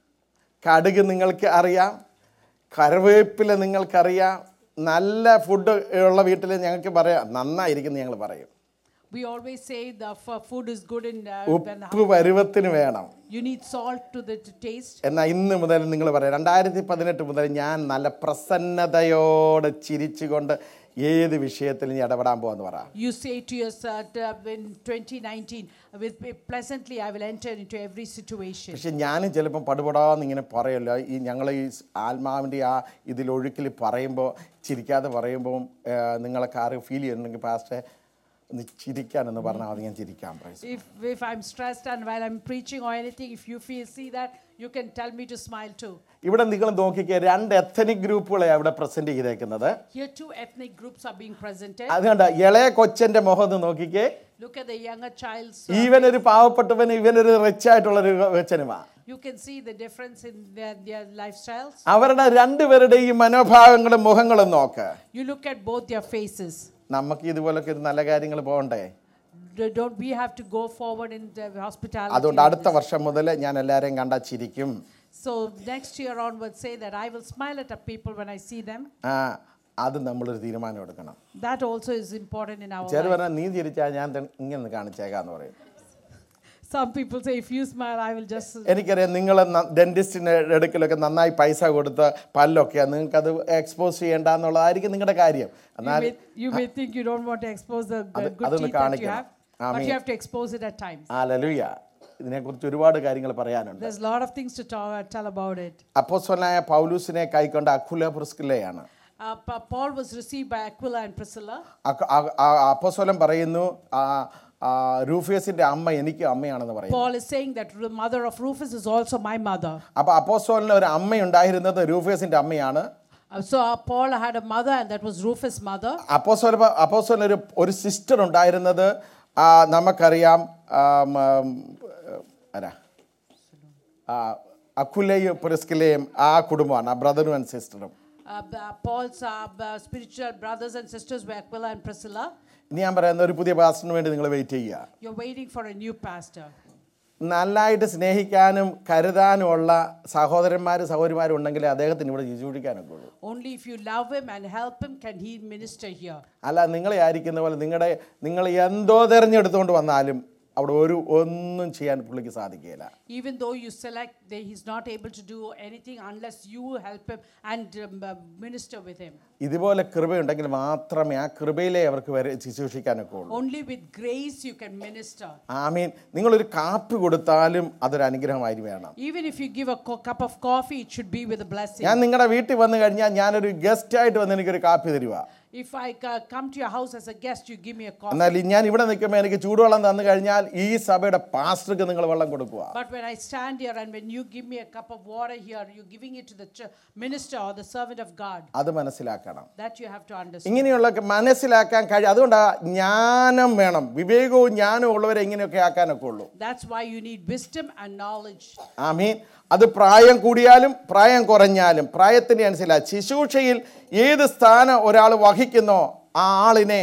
കടുക് നിങ്ങൾക്ക് അറിയാം, കറിവേപ്പില നിങ്ങൾക്കറിയാം, നല്ല ഫുഡ് ഉള്ള വീട്ടിൽ ഞങ്ങൾക്ക് പറയാം നന്നായിരിക്കും ഞങ്ങൾ പറയും. We always say the f- food is good in uh, when the ഉപ്പ് പരുവത്തിന് വേണം. you need salt to the to taste. എന്നാൽ ഇന്ന് മുതൽ നിങ്ങൾ പറയാം, രണ്ടായിരത്തി പതിനെട്ട് മുതൽ ഞാൻ നല്ല പ്രസന്നതയോടെ ചിരിച്ചുകൊണ്ട് ഏത് വിഷയത്തിലും ഞാൻ ഇടപെടാൻ പോകാന്ന് പറ. You say to yourself uh, in twenty nineteen, with pleasantly I will enter into every situation. പക്ഷെ ഞാനും ചിലപ്പം പടുപടാന്ന് ഇങ്ങനെ പറയല്ലോ, ഈ ഞങ്ങൾ ഈ ആത്മാവിൻ്റെ ആ ഇതിലൊഴുക്കിൽ പറയുമ്പോൾ ചിരിക്കാതെ പറയുമ്പോൾ നിങ്ങളൊക്കെ ആരും ഫീൽ ചെയ്യുന്നുണ്ടെങ്കിൽ പാസ്റ്റേ ഒന്ന് ചിരിക്കാനെന്ന് പറഞ്ഞാൽ അത് ഞാൻ ചിരിക്കാം. If if I'm stressed and while I'm preaching or anything, if you feel see that, you can tell me to smile too. ഇവിടെ നിങ്ങൾ നോക്കിക്കേ, രണ്ട് എത്നിക് ഗ്രൂപ്പുകളെ അവിടെ പ്രസന്റ് ചെയ്തേക്കുന്നത്. Here two ethnic groups are being presented. അതുകൊണ്ട് ഇളയ കൊച്ചന്റെ മുഖം ഒന്ന് നോക്കിക്കേ. Look at the younger child's. Even ഒരു പാവപ്പെട്ടവൻ, ഇവനൊരു റിച്ച് ആയിട്ടുള്ള ഒരു കൊച്ചനുമാ. You can see the difference in their, their lifestyles. അവരുടെ രണ്ടുപേരുടെയും മനോഭാവങ്ങളും മുഖങ്ങളും നോക്ക്. You look at both their faces. നമുക്ക് ഇതുപോലൊക്കെ നല്ല കാര്യങ്ങൾ പോകണ്ടേ? Don't we have to go forward in the hospitality? അതുകൊണ്ട് അടുത്ത വർഷം മുതൽ ഞാൻ എല്ലാവരെയും കണ്ടാ ചിരിക്കും. So next year onwards, say that I will smile at the people when I see them. ആ അത് നമ്മളൊരു തീരുമാനം എടുക്കണം. That also is important in our ചിലർ life. പറഞ്ഞാൽ നീ ചിരിച്ചാൽ ഞാൻ ഇങ്ങനെ കാണിച്ചേക്കാന്ന് പറയും. Some people say if you smile I will just. എനിക്കറിയാം നിങ്ങൾ ഡെന്റിസ്റ്റിന് എടുക്കലൊക്കെ നന്നായി പൈസ കൊടുത്ത് പല്ലൊക്കെയാ, നിങ്ങൾക്ക് അത് എക്സ്പോസ് ചെയ്യേണ്ട എന്നുള്ളതായിരിക്കും നിങ്ങളുടെ കാര്യം. എന്നാൽ You may think you don't want to expose the good teeth that you have, but you have to expose it at times. Hallelujah. ഇതിനെക്കുറിച്ച് ഒരുപാട് കാര്യങ്ങൾ പറയാനുണ്ട്. There's a lot of things to talk, tell about it. അപ്പോസ്തലനായ പൗലൂസിനെ കൈക്കൊണ്ട Aquila പ്രിസ്കില്ലയാണ്. Uh, Paul was received by Aquila and Priscilla. അപ്പോസ്തലൻ പറയുന്നു റൂഫിയസിന്റെ അമ്മ എനിക്ക് അമ്മയാണെന്ന് പറയുന്നു. Paul is saying that the mother of Rufus is also my mother. അപ്പോൾ അപ്പോസ്തലന് ഒരു അമ്മയുണ്ടായിരുന്നത് റൂഫിയസിന്റെ അമ്മയാണ്. So uh, Paul had a mother and that was Rufus' mother. അപ്പോസ്തല അപ്പോസ്തലന് ഒരു ഒരു സിസ്റ്റർ ഉണ്ടായിരുന്നത് നമുക്കറിയാം, ആരാ അക്വിലയും പ്രിസ്കിലയും ആ കുടുംബമാണ്, ആ ബ്രദറും ആൻഡ് സിസ്റ്ററും. Paul's uh, spiritual brothers and sisters were Aquila and Priscilla. ഇനി ഞാൻ പറയുന്ന ഒരു പുതിയ പാസ്റ്ററിന് വേണ്ടി നിങ്ങൾ വെയിറ്റ് ചെയ്യുക. You're waiting for a new pastor. നല്ലതായിട്ട് സ്നേഹിക്കാനും കരുതാനുമുള്ള സഹോദരന്മാരും സഹോദരിമാരും ഉണ്ടെങ്കിൽ അദ്ദേഹത്തിന് ഇവിടെ ശുശ്രൂഷിക്കാനൊക്കെ ഉള്ളൂ. Only if you love him and help him can he minister here. അല്ല, നിങ്ങളെ ആയിരിക്കുന്ന പോലെ നിങ്ങളുടെ നിങ്ങൾ എന്തോ തിരഞ്ഞെടുത്തുകൊണ്ട് വന്നാലും അവിടെ ഒരു ഒന്നും ചെയ്യാൻ പുള്ളിക്ക് സാധിക്കില്ല. Even though you select, he's not able to do anything unless you help him and um, minister with him. ഇതുപോലെ കൃപയുണ്ടെങ്കിൽ മാത്രമേ ആ കൃപയിലെ അവർക്ക് വരെ ശുശ്രൂഷിക്കാനൊക്കെ ഉള്ളൂ. Only with grace you can minister. ആമീൻ. നിങ്ങളൊരു കാപ്പി കൊടുത്താലും അതൊരു അനുഗ്രഹമായി വേണം. Even if you give a co- cup of coffee, it should be with a blessing. ഞാൻ നിങ്ങളുടെ വീട്ടിൽ വന്നു കഴിഞ്ഞാൽ ഞാനൊരു ഗസ്റ്റ് ആയിട്ട് വന്ന് എനിക്കൊരു കാപ്പി തരുക. If I uh, come to your house as a guest, you give me a coffee. എന്നാൽ ഞാൻ ഇവിടെ നിൽക്കുമ്പോൾ എനിക്ക് ചൂടുവെള്ളം തന്നു കഴിഞ്ഞാൽ ഈ സഭയുടെ പാസ്റ്റർക്ക് നിങ്ങൾ വെള്ളം കൊടുക്കുക. But when I stand here and when you give me a cup of water here, you're giving it to the ch- minister or the servant of God. അത് മനസ്സിലാക്കണം. That you have to understand. ഇങ്ങനെയുള്ള മനസ്സിലാക്കാൻ കഴിയും. അതുകൊണ്ടാണ് ജ്ഞാനം വേണം, വിവേകവും ജ്ഞാനവും ഉള്ളവരെ ഇങ്ങനെയൊക്കെ ആക്കാനൊക്കെ ഉള്ളൂ. That's why you need wisdom and knowledge. ആമീൻ. അത് പ്രായം കൂടിയാലും പ്രായം കുറഞ്ഞാലും പ്രായത്തിൻ്റെ അനുസരിച്ച് ശുശ്രൂഷയിൽ ഏത് സ്ഥാനം ഒരാൾ വഹിക്കുന്നോ ആ ആളിനെ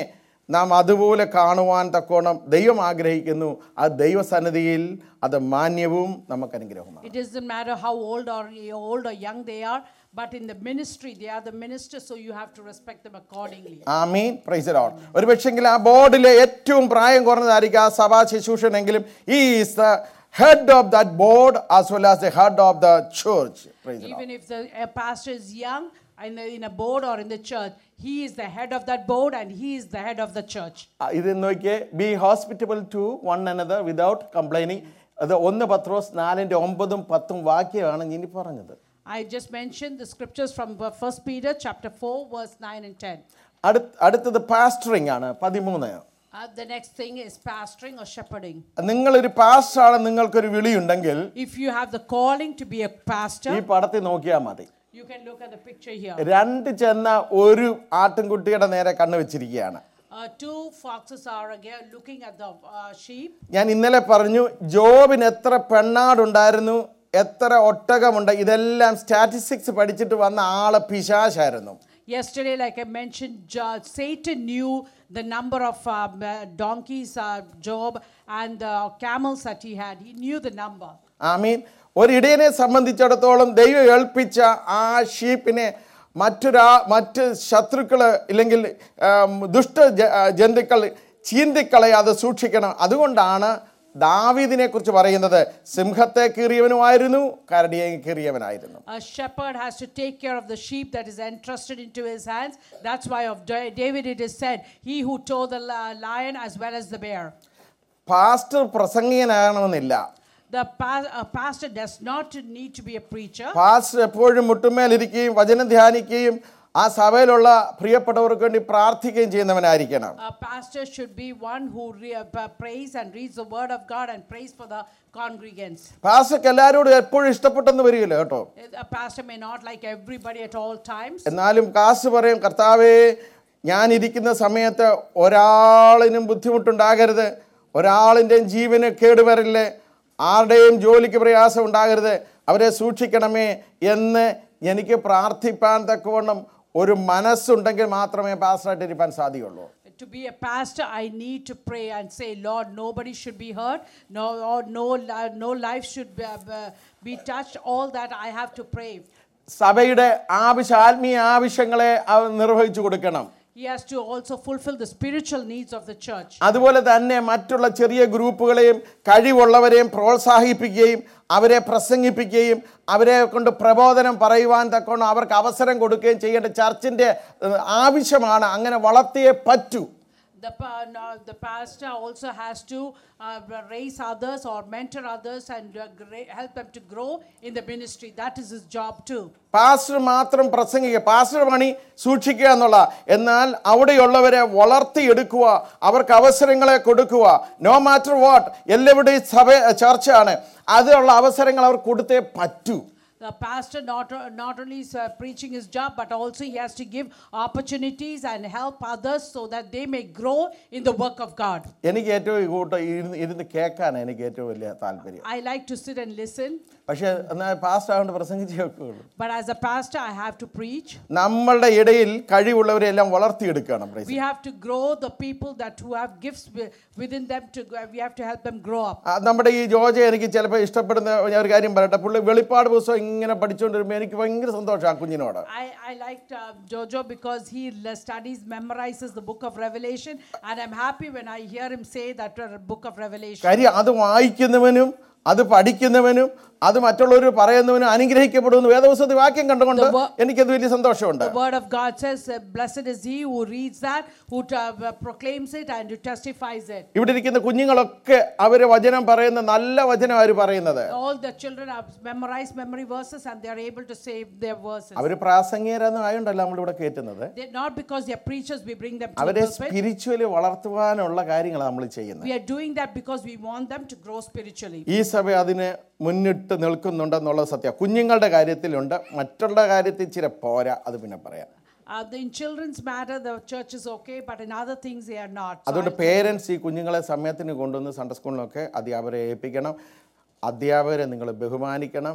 നാം അതുപോലെ കാണുവാൻ തക്കോണം ദൈവം ആഗ്രഹിക്കുന്നു. ആ ദൈവസന്നിധിയിൽ അത് മാന്യവും നമുക്ക് അനുഗ്രഹവുമാണ്. It doesn't matter how old or old or young they are, but in the ministry they are the ministers, so you have to respect them accordingly. Amen. Praise the Lord. ഒരു പക്ഷെങ്കിൽ ആ ബോർഡിലെ ഏറ്റവും പ്രായം കുറഞ്ഞതായിരിക്കും ആ സഭാ ശുശ്രൂഷനെങ്കിലും he is the head of that board as well as the head of the church. Praise the Lord. Even if the a pastor is young in a, in a board or in the church, he is the head of that board and he is the head of the church. ഇത് നോക്കിയേ, be hospitable to one another without complaining. അത് ഒന്ന് പത്രോസ് നാലിൻ്റെ ഒമ്പതും പത്തും വാക്യമാണ് ഇനി പറഞ്ഞത്. I just mentioned the scriptures from First Peter chapter four verse nine and ten. അടുത്തത് പാസ്റ്ററിംഗ് ആണ് പതിമൂന്ന്. Uh, the next thing is pastoring or shepherding. നിങ്ങളൊരു പാസ്റ്ററാണ്, നിങ്ങൾക്കൊരു വിളിയുണ്ടെങ്കിൽ If you have the calling to be a pastor, ഈ പടത്തിൽ നോക്കിയാൽ മതി. you can look at the picture here. രണ്ട് ചെന്ന ഒരു ആട്ടിൻകുട്ടിയുടെ നേരെ കണ്ണു വെച്ചിരിക്കുകയാണ്. Uh, two foxes are again looking at the uh, sheep. ഞാൻ ഇന്നലെ പറഞ്ഞു ജോബിന് എത്ര പെണ്ണാടുണ്ടായിരുന്നു, എത്ര ഒട്ടകമുണ്ട്, ഇതെല്ലാം സ്റ്റാറ്റിസ്റ്റിക്സ് പഠിച്ചിട്ട് വന്ന ആള് പിശാചായിരുന്നു. Yesterday, like I mentioned, uh, Satan knew the number of uh, donkeys, uh, Job, and the camels that he had. He knew the number. ആമീൻ. ഒരിടയനെ സംബന്ധിച്ചിടത്തോളം ദൈവം ഏൽപ്പിച്ച ആ ഷീപ്പിനെ മറ്റൊരാ മറ്റ് ശത്രുക്കൾ ഇല്ലെങ്കിൽ ദുഷ്ട ജന്തുക്കൾ ചീന്തിക്കളയാതെ സൂക്ഷിക്കണം. അതുകൊണ്ടാണ് ദാവീദിനെ കുറിച്ച് പറയുന്നത് സിംഹത്തെ കീറിയവനുമായിരുന്നു, കരടിയെ കീറിയവനായിരുന്നു. A shepherd has to take care of the sheep that is entrusted into his hands. That's why of David it is said, he who tore the lion as well as the bear. Pastor പ്രസംഗികനാകണമെന്നില്ല. The pa- a pastor does not need to be a preacher. Pastor എപ്പോഴും മുട്ടുമേലിരിക്കുകയും വചനം ധ്യാനിക്കുകയും ആ സഭയിലുള്ള പ്രിയപ്പെട്ടവർക്ക് വേണ്ടി പ്രാർത്ഥിക്കുകയും ചെയ്യുന്നവനായിരിക്കണം. A pastor should be one who re- uh, prays and reads the word of God and prays for the congregants. പാസ്റ്റർക്ക് എല്ലാവരോടും എപ്പോഴും ഇഷ്ടപ്പെട്ടെന്ന് വരികയില്ല കേട്ടോ. A pastor may not like everybody at all times. എന്നാലും കാസ് പറയും, കർത്താവേ ഞാൻ ഇരിക്കുന്ന സമയത്ത് ഒരാളിനും ബുദ്ധിമുട്ടുണ്ടാകരുത്, ഒരാളിൻ്റെയും ജീവന് കേടുവരില്ലേ, ആരുടെയും ജോലിക്ക് പ്രയാസം ഉണ്ടാകരുത്, അവരെ സൂക്ഷിക്കണമേ എന്ന് എനിക്ക് പ്രാർത്ഥിപ്പാൻ തക്കവണ്ണം ഒരു മനസ്സുണ്ടെങ്കിൽ മാത്രമേ പാസ്റ്ററായിട്ട് ഇരിക്കാൻ സാധിക്കുള്ളൂ. To be a pastor, I need to pray and say, Lord, nobody should be hurt, no, or no, no life should be, uh, be touched. All that I have to pray. സഭയുടെ ആവശ്യ ആത്മീയ ആവശ്യങ്ങളെ അവൻ നിർവഹിച്ചു കൊടുക്കണം. He has to also fulfill the spiritual needs of the church. അതുപോലെ തന്നെ മറ്റുള്ള ചെറിയ ഗ്രൂപ്പുകളെയും കഴിവുള്ളവരെയും പ്രോത്സാഹിപ്പിക്കുകയും അവരെ പ്രസംഗിപ്പിക്കുകയും അവരെ കൊണ്ട് പ്രബോധനം പറയുവാൻ തക്കവണ്ണം അവർക്ക് അവസരം കൊടുക്കുകയും ചെയ്യേണ്ട ചർച്ചിൻ്റെ ആവശ്യമാണ്. അങ്ങനെ വളർത്തിയേ പറ്റൂ. The, uh, no, the pastor also has to uh, raise others or mentor others and uh, gra- help them to grow in the ministry. That is his job too. Pastor മാത്രം പ്രസംഗിക്കുക, പാസ്റ്റർ പണി സൂക്ഷിക്കുക എന്നുള്ള, എന്നാൽ അവിടെയുള്ളവരെ വളർത്തിയെടുക്കുക, അവർക്ക് അവസരങ്ങളെ കൊടുക്കുക. No matter what, എല്ലാവരുടെയും സഭ ചർച്ചയാണ്, അതിനുള്ള അവസരങ്ങൾ അവർ കൊടുത്തേ പറ്റൂ. The pastor not, not only is uh, preaching his job, but also he has to give opportunities and help others so that they may grow in the work of God. എനിക്ക് ഏറ്റവും കൂട്ടം ഇരുന്ന് കേൾക്കാനാണ് എനിക്ക് ഏറ്റവും വലിയ താല്പര്യം. I like to sit and listen. പക്ഷേ എന്നാൽ പാസ്റ്റർ ആയതുകൊണ്ട് പ്രസംഗിച്ച് കേൾക്കുകയുള്ളൂ. But as a pastor, I have to preach. നമ്മളുടെ ഇടയിൽ കഴിവുള്ളവരെ എല്ലാം വളർത്തിയെടുക്കണം. We have to grow the people that who have gifts within them. To we have to help them grow up. നമ്മുടെ ഈ ജോജ എനിക്ക് ചിലപ്പോൾ ഇഷ്ടപ്പെടുന്ന ഞാൻ ഒരു കാര്യം പറയട്ടെ, പുള്ളി വെളിപ്പാട് പുസ്തകം ഇങ്ങനെ പഠിച്ചുകൊണ്ടിരുമ്പോൾ എനിക്ക് ഭയങ്കര സന്തോഷം ആ കുഞ്ഞിനോട്. I I liked uh, Jojo because he studies, memorizes the book of Revelation, and I'm happy when I hear him say that uh, book of Revelation. കാര്യം അത് വായിക്കുന്നവനും അത് പഠിക്കുന്നവനും അത് മറ്റുള്ളവർ പറയുന്നവനും അനുഗ്രഹിക്കപ്പെടുന്നു വേദപുസ്തകത്തിൽ വാക്യം കണ്ടുകൊണ്ട് എനിക്കത് വലിയ സന്തോഷമുണ്ട്. The word of God says, blessed is he who reads that, who uh, proclaims it and who testifies it. ഇവിടെ ഇരിക്കുന്ന കുഞ്ഞുങ്ങളൊക്കെ അവര് വചനം പറയുന്ന നല്ല വചനം അവർ പറയുന്നത്. All the children have memorized memory verses and they are able to say their verses. അവർ പ്രാസംഗികരെന്ന് ആയതുകൊണ്ടല്ല നമ്മൾ ഇവിടെ കേറ്റുന്നത്. Not because they are preachers we bring them to അവരെ the pulpit. സ്പിരിച്വലി വളർത്തുവാനുള്ള കാര്യങ്ങളാണ് നമ്മൾ ചെയ്യുന്നത്. We are doing that because we want them to grow spiritually. ഈ സഭ അതിനെ മുന്നിട്ട് നിൽക്കുന്നുണ്ടെന്നുള്ളത് സത്യം. കുഞ്ഞുങ്ങളുടെ കാര്യത്തിലുണ്ട്, മറ്റുള്ള കാര്യത്തിൽ ഇച്ചിരി പോരാ, അത് പിന്നെ പറയാം. Uh, in children's matter the church is okay, but in other things they are not. അതുകൊണ്ട് പേരൻസ് ഈ കുഞ്ഞുങ്ങളെ സമയത്തിന് കൊണ്ടുവന്ന് സൺഡേ സ്കൂളിലൊക്കെ അധ്യാപകരെ ഏൽപ്പിക്കണം. അധ്യാപകരെ നിങ്ങൾ ബഹുമാനിക്കണം.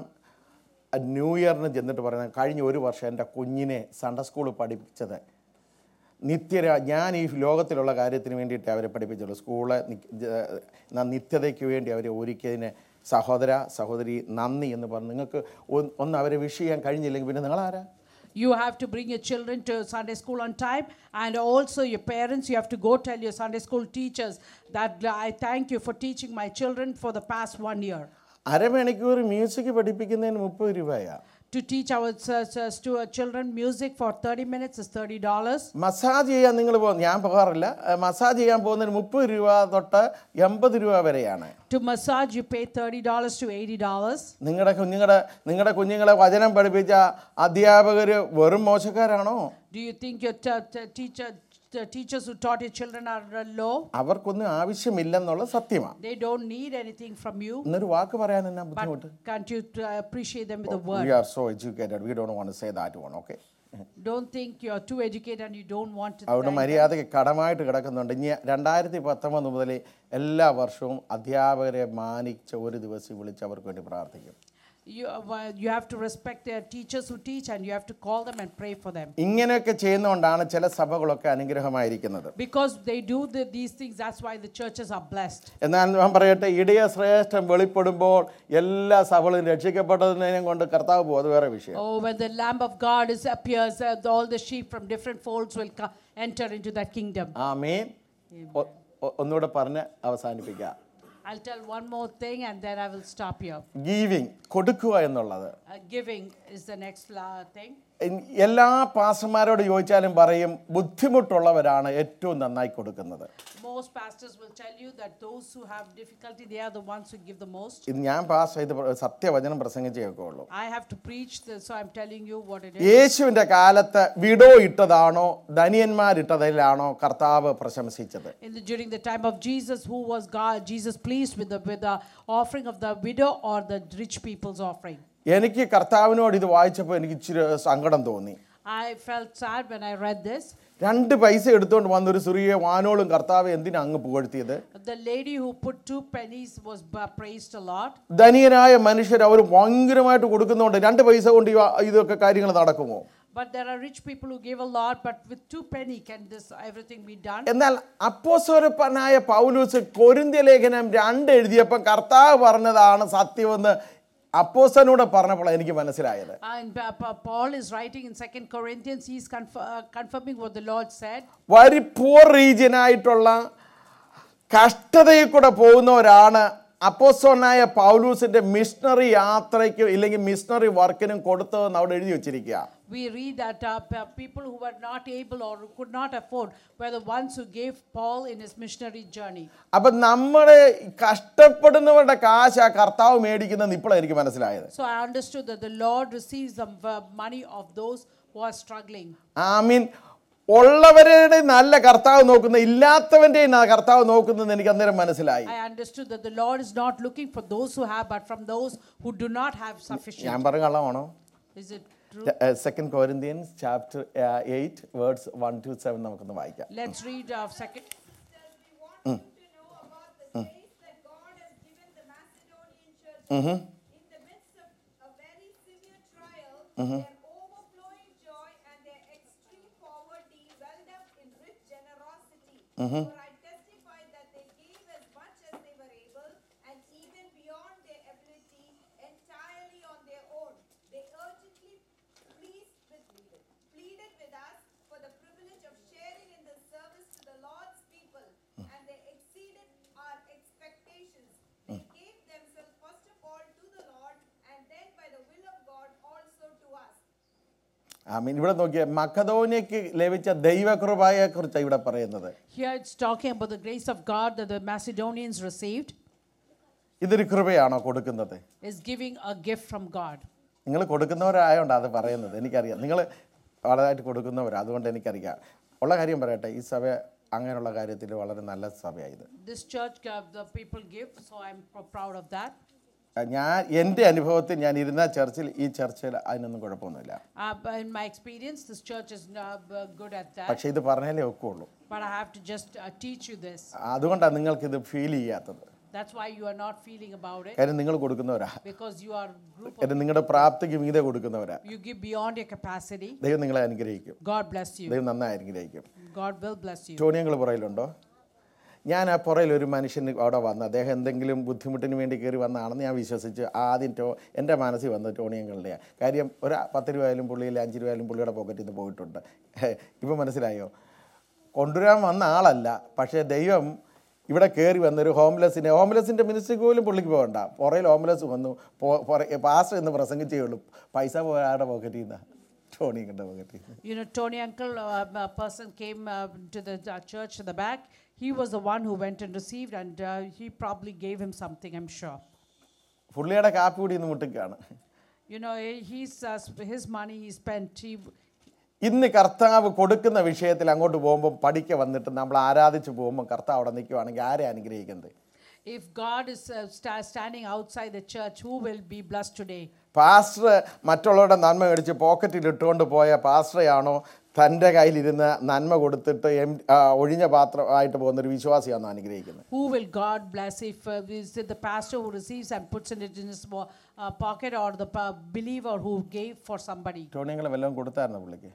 ന്യൂ ഇയറിന് ചെന്നിട്ട് പറയുന്നത് കഴിഞ്ഞ ഒരു വർഷം എൻ്റെ കുഞ്ഞിനെ സൺഡേ സ്കൂളിൽ പഠിപ്പിച്ചത് നിത്യര ഞാൻ ഈ ലോകത്തിലുള്ള കാര്യത്തിന് വേണ്ടിയിട്ട് അവരെ പഠിപ്പിച്ചുള്ളൂ. സ്കൂള് നിത്യതയ്ക്ക് വേണ്ടി അവരെ ഒരുക്കിയതിന് സഹോദര സഹോദരി നന്ദി എന്ന് പറഞ്ഞ് നിങ്ങൾക്ക് ഒന്ന് അവരെ വിഷ് ചെയ്യാൻ കഴിഞ്ഞില്ലെങ്കിൽ പിന്നെ നിങ്ങളാരാ? You have to bring your children to Sunday school on time, and also your parents, you have to go tell your Sunday school teachers that I thank you for teaching my children for the past one year. അരമണിക്കൂർ music പഠിപ്പിക്കുന്നതിന് മുപ്പത് രൂപയാ. To teach our to our children music for thirty minutes is thirty dollars. Massage ചെയ്യാൻ നിങ്ങൾ പോ ഞാൻ പോകാറില്ല. Massage ചെയ്യാൻ പോകുന്നതിന് മുപ്പത് രൂപ തൊട്ട് എൺപത് രൂപ വരെയാണ്. To massage you pay thirty dollars to eighty dollars. നിങ്ങളുടെ കുഞ്ഞുങ്ങളുടെ നിങ്ങളുടെ കുഞ്ഞുങ്ങളെ വചനം പഠിപ്പിച്ച അധ്യാപകർ വെറും മോശക്കാരാണോ? Do you think your teacher the teachers who taught your children are low? അവർക്കൊന്നും ആവശ്യമില്ലെന്നുള്ള സത്യമാണ്. They don't need anything from you. എന്നൊരു വാക്ക് പറയാൻ എന്നാ ബുദ്ധിമുട്ട്? Can't you appreciate them with a word? We are so educated. We don't want to say that one, okay? Don't think you are too educated and you don't want to. അവിടെ മര്യാദയ്ക്ക് കടമായിട്ട് കിടക്കുന്നുണ്ട്. ഇനി രണ്ടായിരത്തി പത്തൊമ്പത് മുതൽ എല്ലാ വർഷവും അധ്യാപകരെ മാനിച്ച് ഒരു ദിവസം വിളിച്ച് അവർക്ക് വേണ്ടി പ്രാർത്ഥിക്കും. You, uh, you have to respect their teachers who teach, and you have to call them and pray for them. ഇങ്ങനെയൊക്കെ ചെയ്യുന്നതുകൊണ്ടാണ് ചില സഭകളൊക്കെ അനുഗ്രഹമായിരിക്കുന്നത്. Because they do the, these things, that's why the churches are blessed. എന്നാൽ ഞാൻ പറയട്ടെ, ഇടയ ശ്രേഷ്ഠൻ വെളിപ്പെടുമ്പോൾ എല്ലാ സഭകളും രക്ഷിക്കപ്പെട്ടതിനെയും കൊണ്ട് കർത്താവ് പോകും. അത് വേറെ വിഷയം. Oh, when the Lamb of God is appears, uh, all the sheep from different folds will come, enter into that kingdom. ആമേൻ. ഒന്നുകൂടെ പറഞ്ഞ് അവസാനിപ്പിക്കാം. I'll tell one more thing and then I will stop here. Giving, കൊടുക്കുക എന്നുള്ളത്. Uh, giving is the next uh, thing. എല്ലാ പാസ്റ്റർമാരോട് ചോദിച്ചാലും പറയും ബുദ്ധിമുട്ടുള്ളവരാണ് ഏറ്റവും നന്നായി കൊടുക്കുന്നത്. Most pastors will tell you that those who have difficulty, they are the ones who give the most. ഇത് ഞാൻ പാസ്റ്റർ ഇത് സത്യവചനം പ്രസംഗിച്ചേക്കേ ഉള്ളൂ. I have to preach this, so I'm telling you what it is. യേശുവിന്റെ കാലത്ത് widow ഇട്ടതാണോ ധനിയന്മാരിട്ടതിലാണോ കർത്താവ് പ്രശംസിച്ചത്? In the during the time of Jesus, who was God Jesus pleased with the with the offering of the widow or the rich people's offering? എനിക്ക് കർത്താവിനോട് ഇത് വായിച്ചപ്പോൾ എനിക്ക് ഇച്ചിരി സങ്കടം തോന്നി. I felt sad when I read this. രണ്ട് പൈസ എടുത്തുകൊണ്ട് വന്നൊരു സ്ത്രീയെ വാനോളും കർത്താവ് എന്തിനാ അങ്ങ് പുകഴ്ത്തിയത്? The lady who put two pennies was praised a lot. ധനികനായ മനുഷ്യർ അവർ ഭയങ്കരമായിട്ട് കൊടുക്കുന്നതുകൊണ്ട് രണ്ട് പൈസ കൊണ്ട് ഇതൊക്കെ കാര്യങ്ങൾ നടക്കുമോ? But there are rich people who give a lot, but with two penny can this everything be done? എന്നാൽ അപ്പോസ്തലനായ പൗലോസ് കൊരിന്ത്യ ലേഖനം രണ്ട് എഴുതിയപ്പോൾ കർത്താവ് പറഞ്ഞതാണ് സത്യമെന്ന് അപ്പോസ്തലനോട് പറഞ്ഞപ്പോൾ എനിക്ക് മനസ്സിലായത്. And Paul is writing in Second Corinthians, he is confirming what the Lord said. very poor region ആയിട്ടുള്ള കഷ്ടതയിൽ കൂടെ പോകുന്നവരാണ് അപ്പോസ്തലനായ പൗലോസിന്റെ മിഷണറി യാത്രയ്ക്ക് ഇല്ലെങ്കിൽ മിഷണറി വർക്കിനും കൊടുത്തതെന്ന് അവിടെ എഴുതി വെച്ചിരിക്കുക. We read that uh, people who were not able or who could not afford were the ones who gave Paul in his missionary journey. അപ്പോൾ നമ്മുടെ കഷ്ടപ്പെടുന്നവരുടെ കാശ് ആ കർത്താവ് മേടിക്കുന്നത് ഇപ്പോൾ എനിക്ക് മനസ്സിലായത്. So I understood that the Lord receives the money of those who are struggling. ആമീൻ. ഉള്ളവരുടെ നല്ല കർത്താവ് നോക്കുന്ന ഇല്ലാത്തവന്റെ കർത്താവ് നോക്കുന്നത് എനിക്ക് അന്നേരം മനസ്സിലായി. I understood that the Lord is not looking for those who have but from those who do not have sufficient. ഞാൻ പറഞ്ഞ കള്ളമാണോ? Is it true? Second Corinthians chapter uh, eight verse one to seven നമുക്കൊന്ന് വായിക്കാം. Let's read uh, second. We want you to know about the grace that God has given the Macedonian church. In the midst of a very severe trial, their overflowing joy and their extreme poverty welled up in rich generosity. For I testify that they gave as much as they were able, and even beyond their ability, entirely on their own. They urgently pleased with, pleaded with us for the privilege of sharing in the service to the Lord's people, and they exceeded our expectations. They gave themselves first of all to the Lord, and then by the will of God also to us. ആമീൻ. ഇവിടെ നോക്കിയാൽ മക്കദോന്യക്ക് ലഭിച്ച ദൈവകൃപയെ കുറിച്ചാണ് ഇവിടെ പറയുന്നത്. Here it's talking about the grace of God that the Macedonians received. ഇതൊരു കൃപയാണോ കൊടുക്കുന്നത്? Is giving a gift from God. നിങ്ങൾ കൊടുക്കുന്നവരായോണ്ട് അത് പറയുന്നത് എനിക്കറിയാം. നിങ്ങൾ വളരെയായിട്ട് കൊടുക്കുന്നവരാ, അതുകൊണ്ട് എനിക്കറിയാം. ഉള്ള കാര്യം പറയട്ടെ, ഈ സഭ അങ്ങനെയുള്ള കാര്യത്തിൽ വളരെ നല്ല സഭയായത്. This church uh, the people give, so I'm proud of that. ഞാൻ എൻ്റെ അനുഭവത്തിൽ ഞാൻ ഇരുന്ന ചർച്ചിൽ ഈ ചർച്ചിൽ അതിനൊന്നും കുഴപ്പമൊന്നുമില്ല. Uh, in my experience, this church is uh, good at that. പക്ഷേ ഇത് പറഞ്ഞാലേ ഒക്കുള്ളൂ. But I have to just uh, teach you this. അതുകൊണ്ടാണ് നിങ്ങൾക്ക് ഇത് ഫീൽ ചെയ്യാത്തത്. That's why you are not feeling about it, കാര്യം നിങ്ങൾ കൊടുക്കുന്നവരാ, because you are group of, കാര്യം നിങ്ങളുടെ പ്രാപ്തിക്ക് മീതെ കൊടുക്കുന്നവരാ. you give beyond your capacity. ദൈവം നിങ്ങളെ അനുഗ്രഹിക്കും, God bless you. ദൈവം നന്നായി അനുഗ്രഹിക്കും. God will bless you. ടോണിയങ്ങൾ പുറയിലുണ്ടോ? ഞാൻ ആ പുറയിൽ ഒരു മനുഷ്യന് അവിടെ വന്ന് അദ്ദേഹം എന്തെങ്കിലും ബുദ്ധിമുട്ടിന് വേണ്ടി കയറി വന്നതാണെന്ന് ഞാൻ വിശ്വസിച്ച് ആദ്യം ടോ എൻ്റെ മനസ്സിൽ വന്നത് ടോണിയങ്ങളുടെയാണ്. കാര്യം ഒരു പത്ത് രൂപയായാലും പുള്ളിയിൽ അഞ്ച് രൂപയായാലും പുള്ളിയുടെ പോക്കറ്റിൽ നിന്ന് പോയിട്ടുണ്ട്. ഇപ്പം മനസ്സിലായോ? കൊണ്ടുവരാൻ വന്ന ആളല്ല, പക്ഷേ ദൈവം ഇവിടെ കയറി വന്നൊരു ഹോംലെസ്സിനെ, ഹോംലെസ്സിൻ്റെ മിനിസ്ട്രിക്ക് പോലും പുള്ളിക്ക് പോകണ്ട, പുറയിൽ ഹോംലെസ് വന്നു, പാസ്റ്റർ എന്ന് പ്രസംഗിച്ചേ ഉള്ളൂ, പൈസ പോയാടെ പോക്കറ്റിൽ നിന്നാണ്, ടോണിയങ്ങളുടെ പോക്കറ്റിൽ നിന്ന്. You know, Tony uncle, uh, a person came uh, to the uh, church in the back. He was the one who went and received, and uh, he probably gave him something, I'm sure. പുള്ളിയുടെ കാപ്പി കൂടി ഇന്ന് മുട്ടിക്കാണ്. You know, he's, uh, his money he spent. He, ഇന്ന് കർത്താവ് കൊടുക്കുന്ന വിഷയത്തിൽ അങ്ങോട്ട് പോകുമ്പോൾ പഠിക്ക വന്നിട്ട് നമ്മൾ ആരാധിച്ച് പോകുമ്പോൾ കർത്താവ് അവിടെ നിൽക്കുവാണെങ്കിൽ ആരെ അനുഗ്രഹിക്കുന്നത്? if God is uh, sta- standing outside the church, who will be blessed today? Pastor മറ്റുള്ളവരുടെ നന്മ മേടിച്ച് പോക്കറ്റിൽ ഇട്ടുകൊണ്ട് പോയ പാസ്റ്ററെയാണോ തൻ്റെ കയ്യിലിരുന്ന് നന്മ കൊടുത്തിട്ട് എം ഒഴിഞ്ഞ പാത്രമായിട്ട് പോകുന്നൊരു വിശ്വാസിയാണോ അനുഗ്രഹിക്കുന്നത്? Who will God bless? If uh, is it the pastor who receives and puts it in his uh, pocket, or the uh, believer who gave for somebody? ടോണിയങ്ങൾ വല്ലതും കൊടുത്തായിരുന്നു പുള്ളിക്ക്?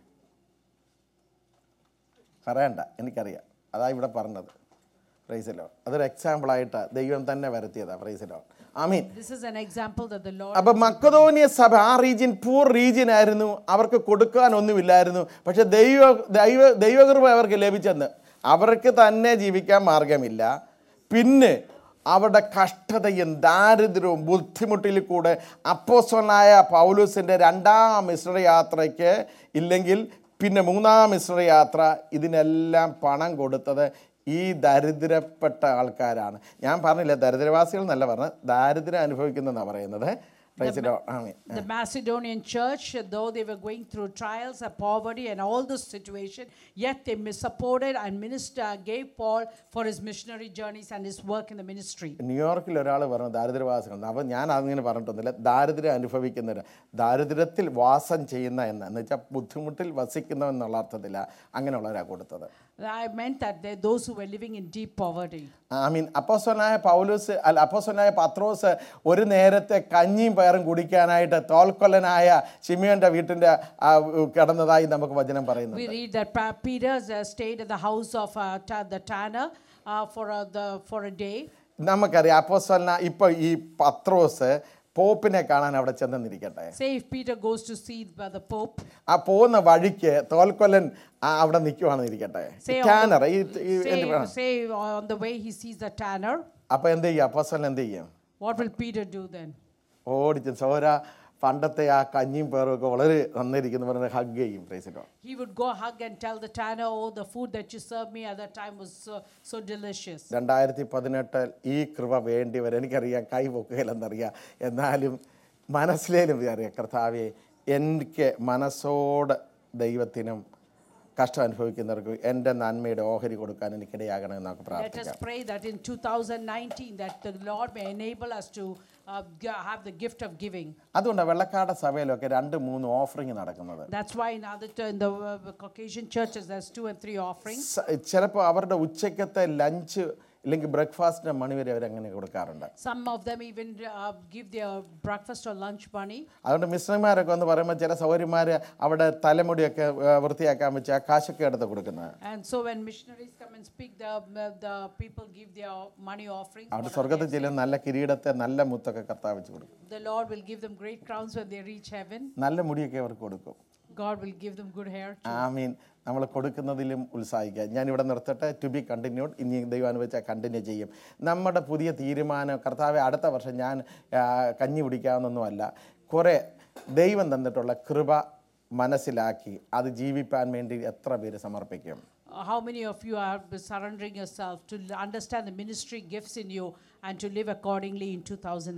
പറയണ്ട, എനിക്കറിയാം, അതാ ഇവിടെ പറഞ്ഞത്. പ്രൈസിലോ, അതൊരു എക്സാമ്പിളായിട്ട് ദൈവം തന്നെ വരുത്തിയതാണ്. പ്രൈസിലോ, ആമീൻ. This is an example that the Lord. അപ്പം മക്കതോനിയ സഭ ആ റീജിയൻ പൂർ റീജിയൻ ആയിരുന്നു, അവർക്ക് കൊടുക്കാനൊന്നുമില്ലായിരുന്നു. പക്ഷെ ദൈവ ദൈവ ദൈവകൃപ അവർക്ക് ലഭിച്ചെന്ന്, അവർക്ക് തന്നെ ജീവിക്കാൻ മാർഗമില്ല. പിന്നെ അവരുടെ കഷ്ടതയും ദാരിദ്ര്യവും ബുദ്ധിമുട്ടിൽ കൂടെ അപ്പോസ്തലനായ പൗലോസിൻ്റെ രണ്ടാം മിശ്ര യാത്രയ്ക്ക് ഇല്ലെങ്കിൽ പിന്നെ മൂന്നാം മിശ്ര യാത്ര, ഇതിനെല്ലാം പണം കൊടുത്തത് ഈ ദരിദ്രപ്പെട്ട ആൾക്കാരാണ്. ഞാൻ പറഞ്ഞില്ല ദരിദ്രവാസികൾ എന്നല്ല പറഞ്ഞത്, ദാരിദ്ര്യം അനുഭവിക്കുന്നതെന്നാണ് പറയുന്നത്. The Macedonian church, though they were going through trials and poverty and all this situation, yet they supported and minister, gave Paul for his missionary journeys and his work in the ministry. ന്യൂയോർക്കിൽ ഒരാൾ പറഞ്ഞു ദാരിദ്ര്യവാസികൾ, അപ്പം ഞാൻ അങ്ങനെ പറഞ്ഞിട്ടൊന്നുമില്ല, ദാരിദ്ര്യം അനുഭവിക്കുന്നവർ, ദാരിദ്ര്യത്തിൽ വാസം ചെയ്യുന്ന എന്ന് എന്ന് വെച്ചാൽ ബുദ്ധിമുട്ടിൽ വസിക്കുന്നവെന്നുള്ള അർത്ഥത്തിലാണ് അങ്ങനെയുള്ളവരാണ് കൊടുത്തത്. I meant that they those who were living in deep poverty. I mean, അപ്പോസ്തലനായ പൗലോസ് അല്ല അപ്പോസ്തലനായ പത്രോസ് ഒരു നേരത്തെ കഞ്ഞിയും പയറും കുടിക്കാനായിട്ട് തോൽക്കൊല്ലനായ ശിമിയോന്റെ വീട്ടിന്റെ കിടന്നതായി നമുക്ക് വചനം പറയുന്നു. We read that Peter uh, stayed at the house of uh, ta- the tanner uh, for uh, the for a day. നമുക്കറിയാം അപ്പോസ്തലന ഇപ്പൊ ഈ പത്രോസ് പോപ്പിനെ കാണാൻ അവിടെ ചെന്നിരിക്കട്ടെ. Say if Peter goes to see the Pope. ആ പോകുന്ന വഴിക്ക് തോൽക്കൊല്ലൻ അവിടെ നിൽക്കുവാണെന്ന് ഇരിക്കട്ടെ. Tanner say on the way he sees the tanner. അപ്പൊ എന്ത് ചെയ്യും അപ്പോസ്തലൻ? എന്ത് ചെയ്യും? What will Peter do then? ഓടിച്ച് സോര പണ്ടത്തെ ആ കഞ്ഞിയും പേറും ഒക്കെ വളരെ നന്നായിരിക്കുന്നു പറഞ്ഞ് ഹഗ് ചെയ്യും. പ്രൈസിലോ, he would go hug and tell the tanner, oh, the food that you served me at that time was so, so delicious. രണ്ടായിരത്തി പതിനെട്ടിൽ ഈ കൃപ വേണ്ടി വരും. എനിക്കറിയാം കൈ പൊക്കുകയില്ലെന്നറിയാം, എന്നാലും മനസ്സിലേലും അറിയാം കർത്താവെ എനിക്ക് മനസ്സോട് ദൈവത്തിനും കഷ്ടം അനുഭവിക്കുന്നവർക്ക് എൻ്റെ നന്മയുടെ ഓഹരി കൊടുക്കാൻ എനിക്കിടയാകണമെന്ന് നമുക്ക് പ്രാർത്ഥിക്കാം. Let us pray that in two thousand nineteen that the Lord may enable us to uh, have the gift of giving. അതുകൊണ്ടാണ് വെള്ളക്കാട് സഭയിലൊക്കെ രണ്ട് മൂന്ന് ഓഫറിങ് നടക്കുന്നത്. That's why in other in the uh, Caucasian churches there's two and three offerings. ചിലപ്പോൾ അവരുടെ ഉച്ചക്കത്തെ lunch ഇല്ലെങ്കിൽ ബ്രേക്ക്ഫാസ്റ്റിന്റെ മണി വരെ അവരങ്ങനെ കൊടുക്കാറുണ്ട്. Some of them even uh, give their breakfast or lunch money. അതുകൊണ്ട് മിശ്രന്മാരൊക്കെ എന്ന് പറയുമ്പോൾ ചില സൗകര്യന്മാർ അവിടെ തലമുടിയൊക്കെ വൃത്തിയാക്കാൻ വെച്ച് ആ കാശൊക്കെ എടുത്ത് കൊടുക്കുന്നത്. And so when missionaries come and speak, the the people give their money offerings. അവിടെ സ്വർഗ്ഗത്തിൽ ചെല്ലുന്ന നല്ല കിരീടത്തെ നല്ല മുത്തൊക്കെ കർത്താവ് വെച്ച് കൊടുക്കും. The Lord will give them great crowns when they reach heaven. നല്ല മുടിയൊക്കെ അവർക്ക് കൊടുക്കും. God will give them good hair too. ആമീൻ. നമ്മൾ കൊടുക്കുന്നതിലും ഉത്സാഹിക്കുക. ഞാനിവിടെ നിർത്തട്ടെ. To be continued. ഇനി ദൈവം അനുവദിച്ചാൽ കണ്ടിന്യൂ ചെയ്യും. നമ്മുടെ പുതിയ തീരുമാനം കർത്താവെ അടുത്ത വർഷം ഞാൻ കഞ്ഞി കുടിക്കാമെന്നൊന്നുമല്ല, കുറേ ദൈവം തന്നിട്ടുള്ള കൃപ മനസ്സിലാക്കി അത് ജീവിപ്പാൻ വേണ്ടി എത്ര പേര് സമർപ്പിക്കും? How many of you are surrendering yourself to understand the ministry gifts in you and to live accordingly in two thousand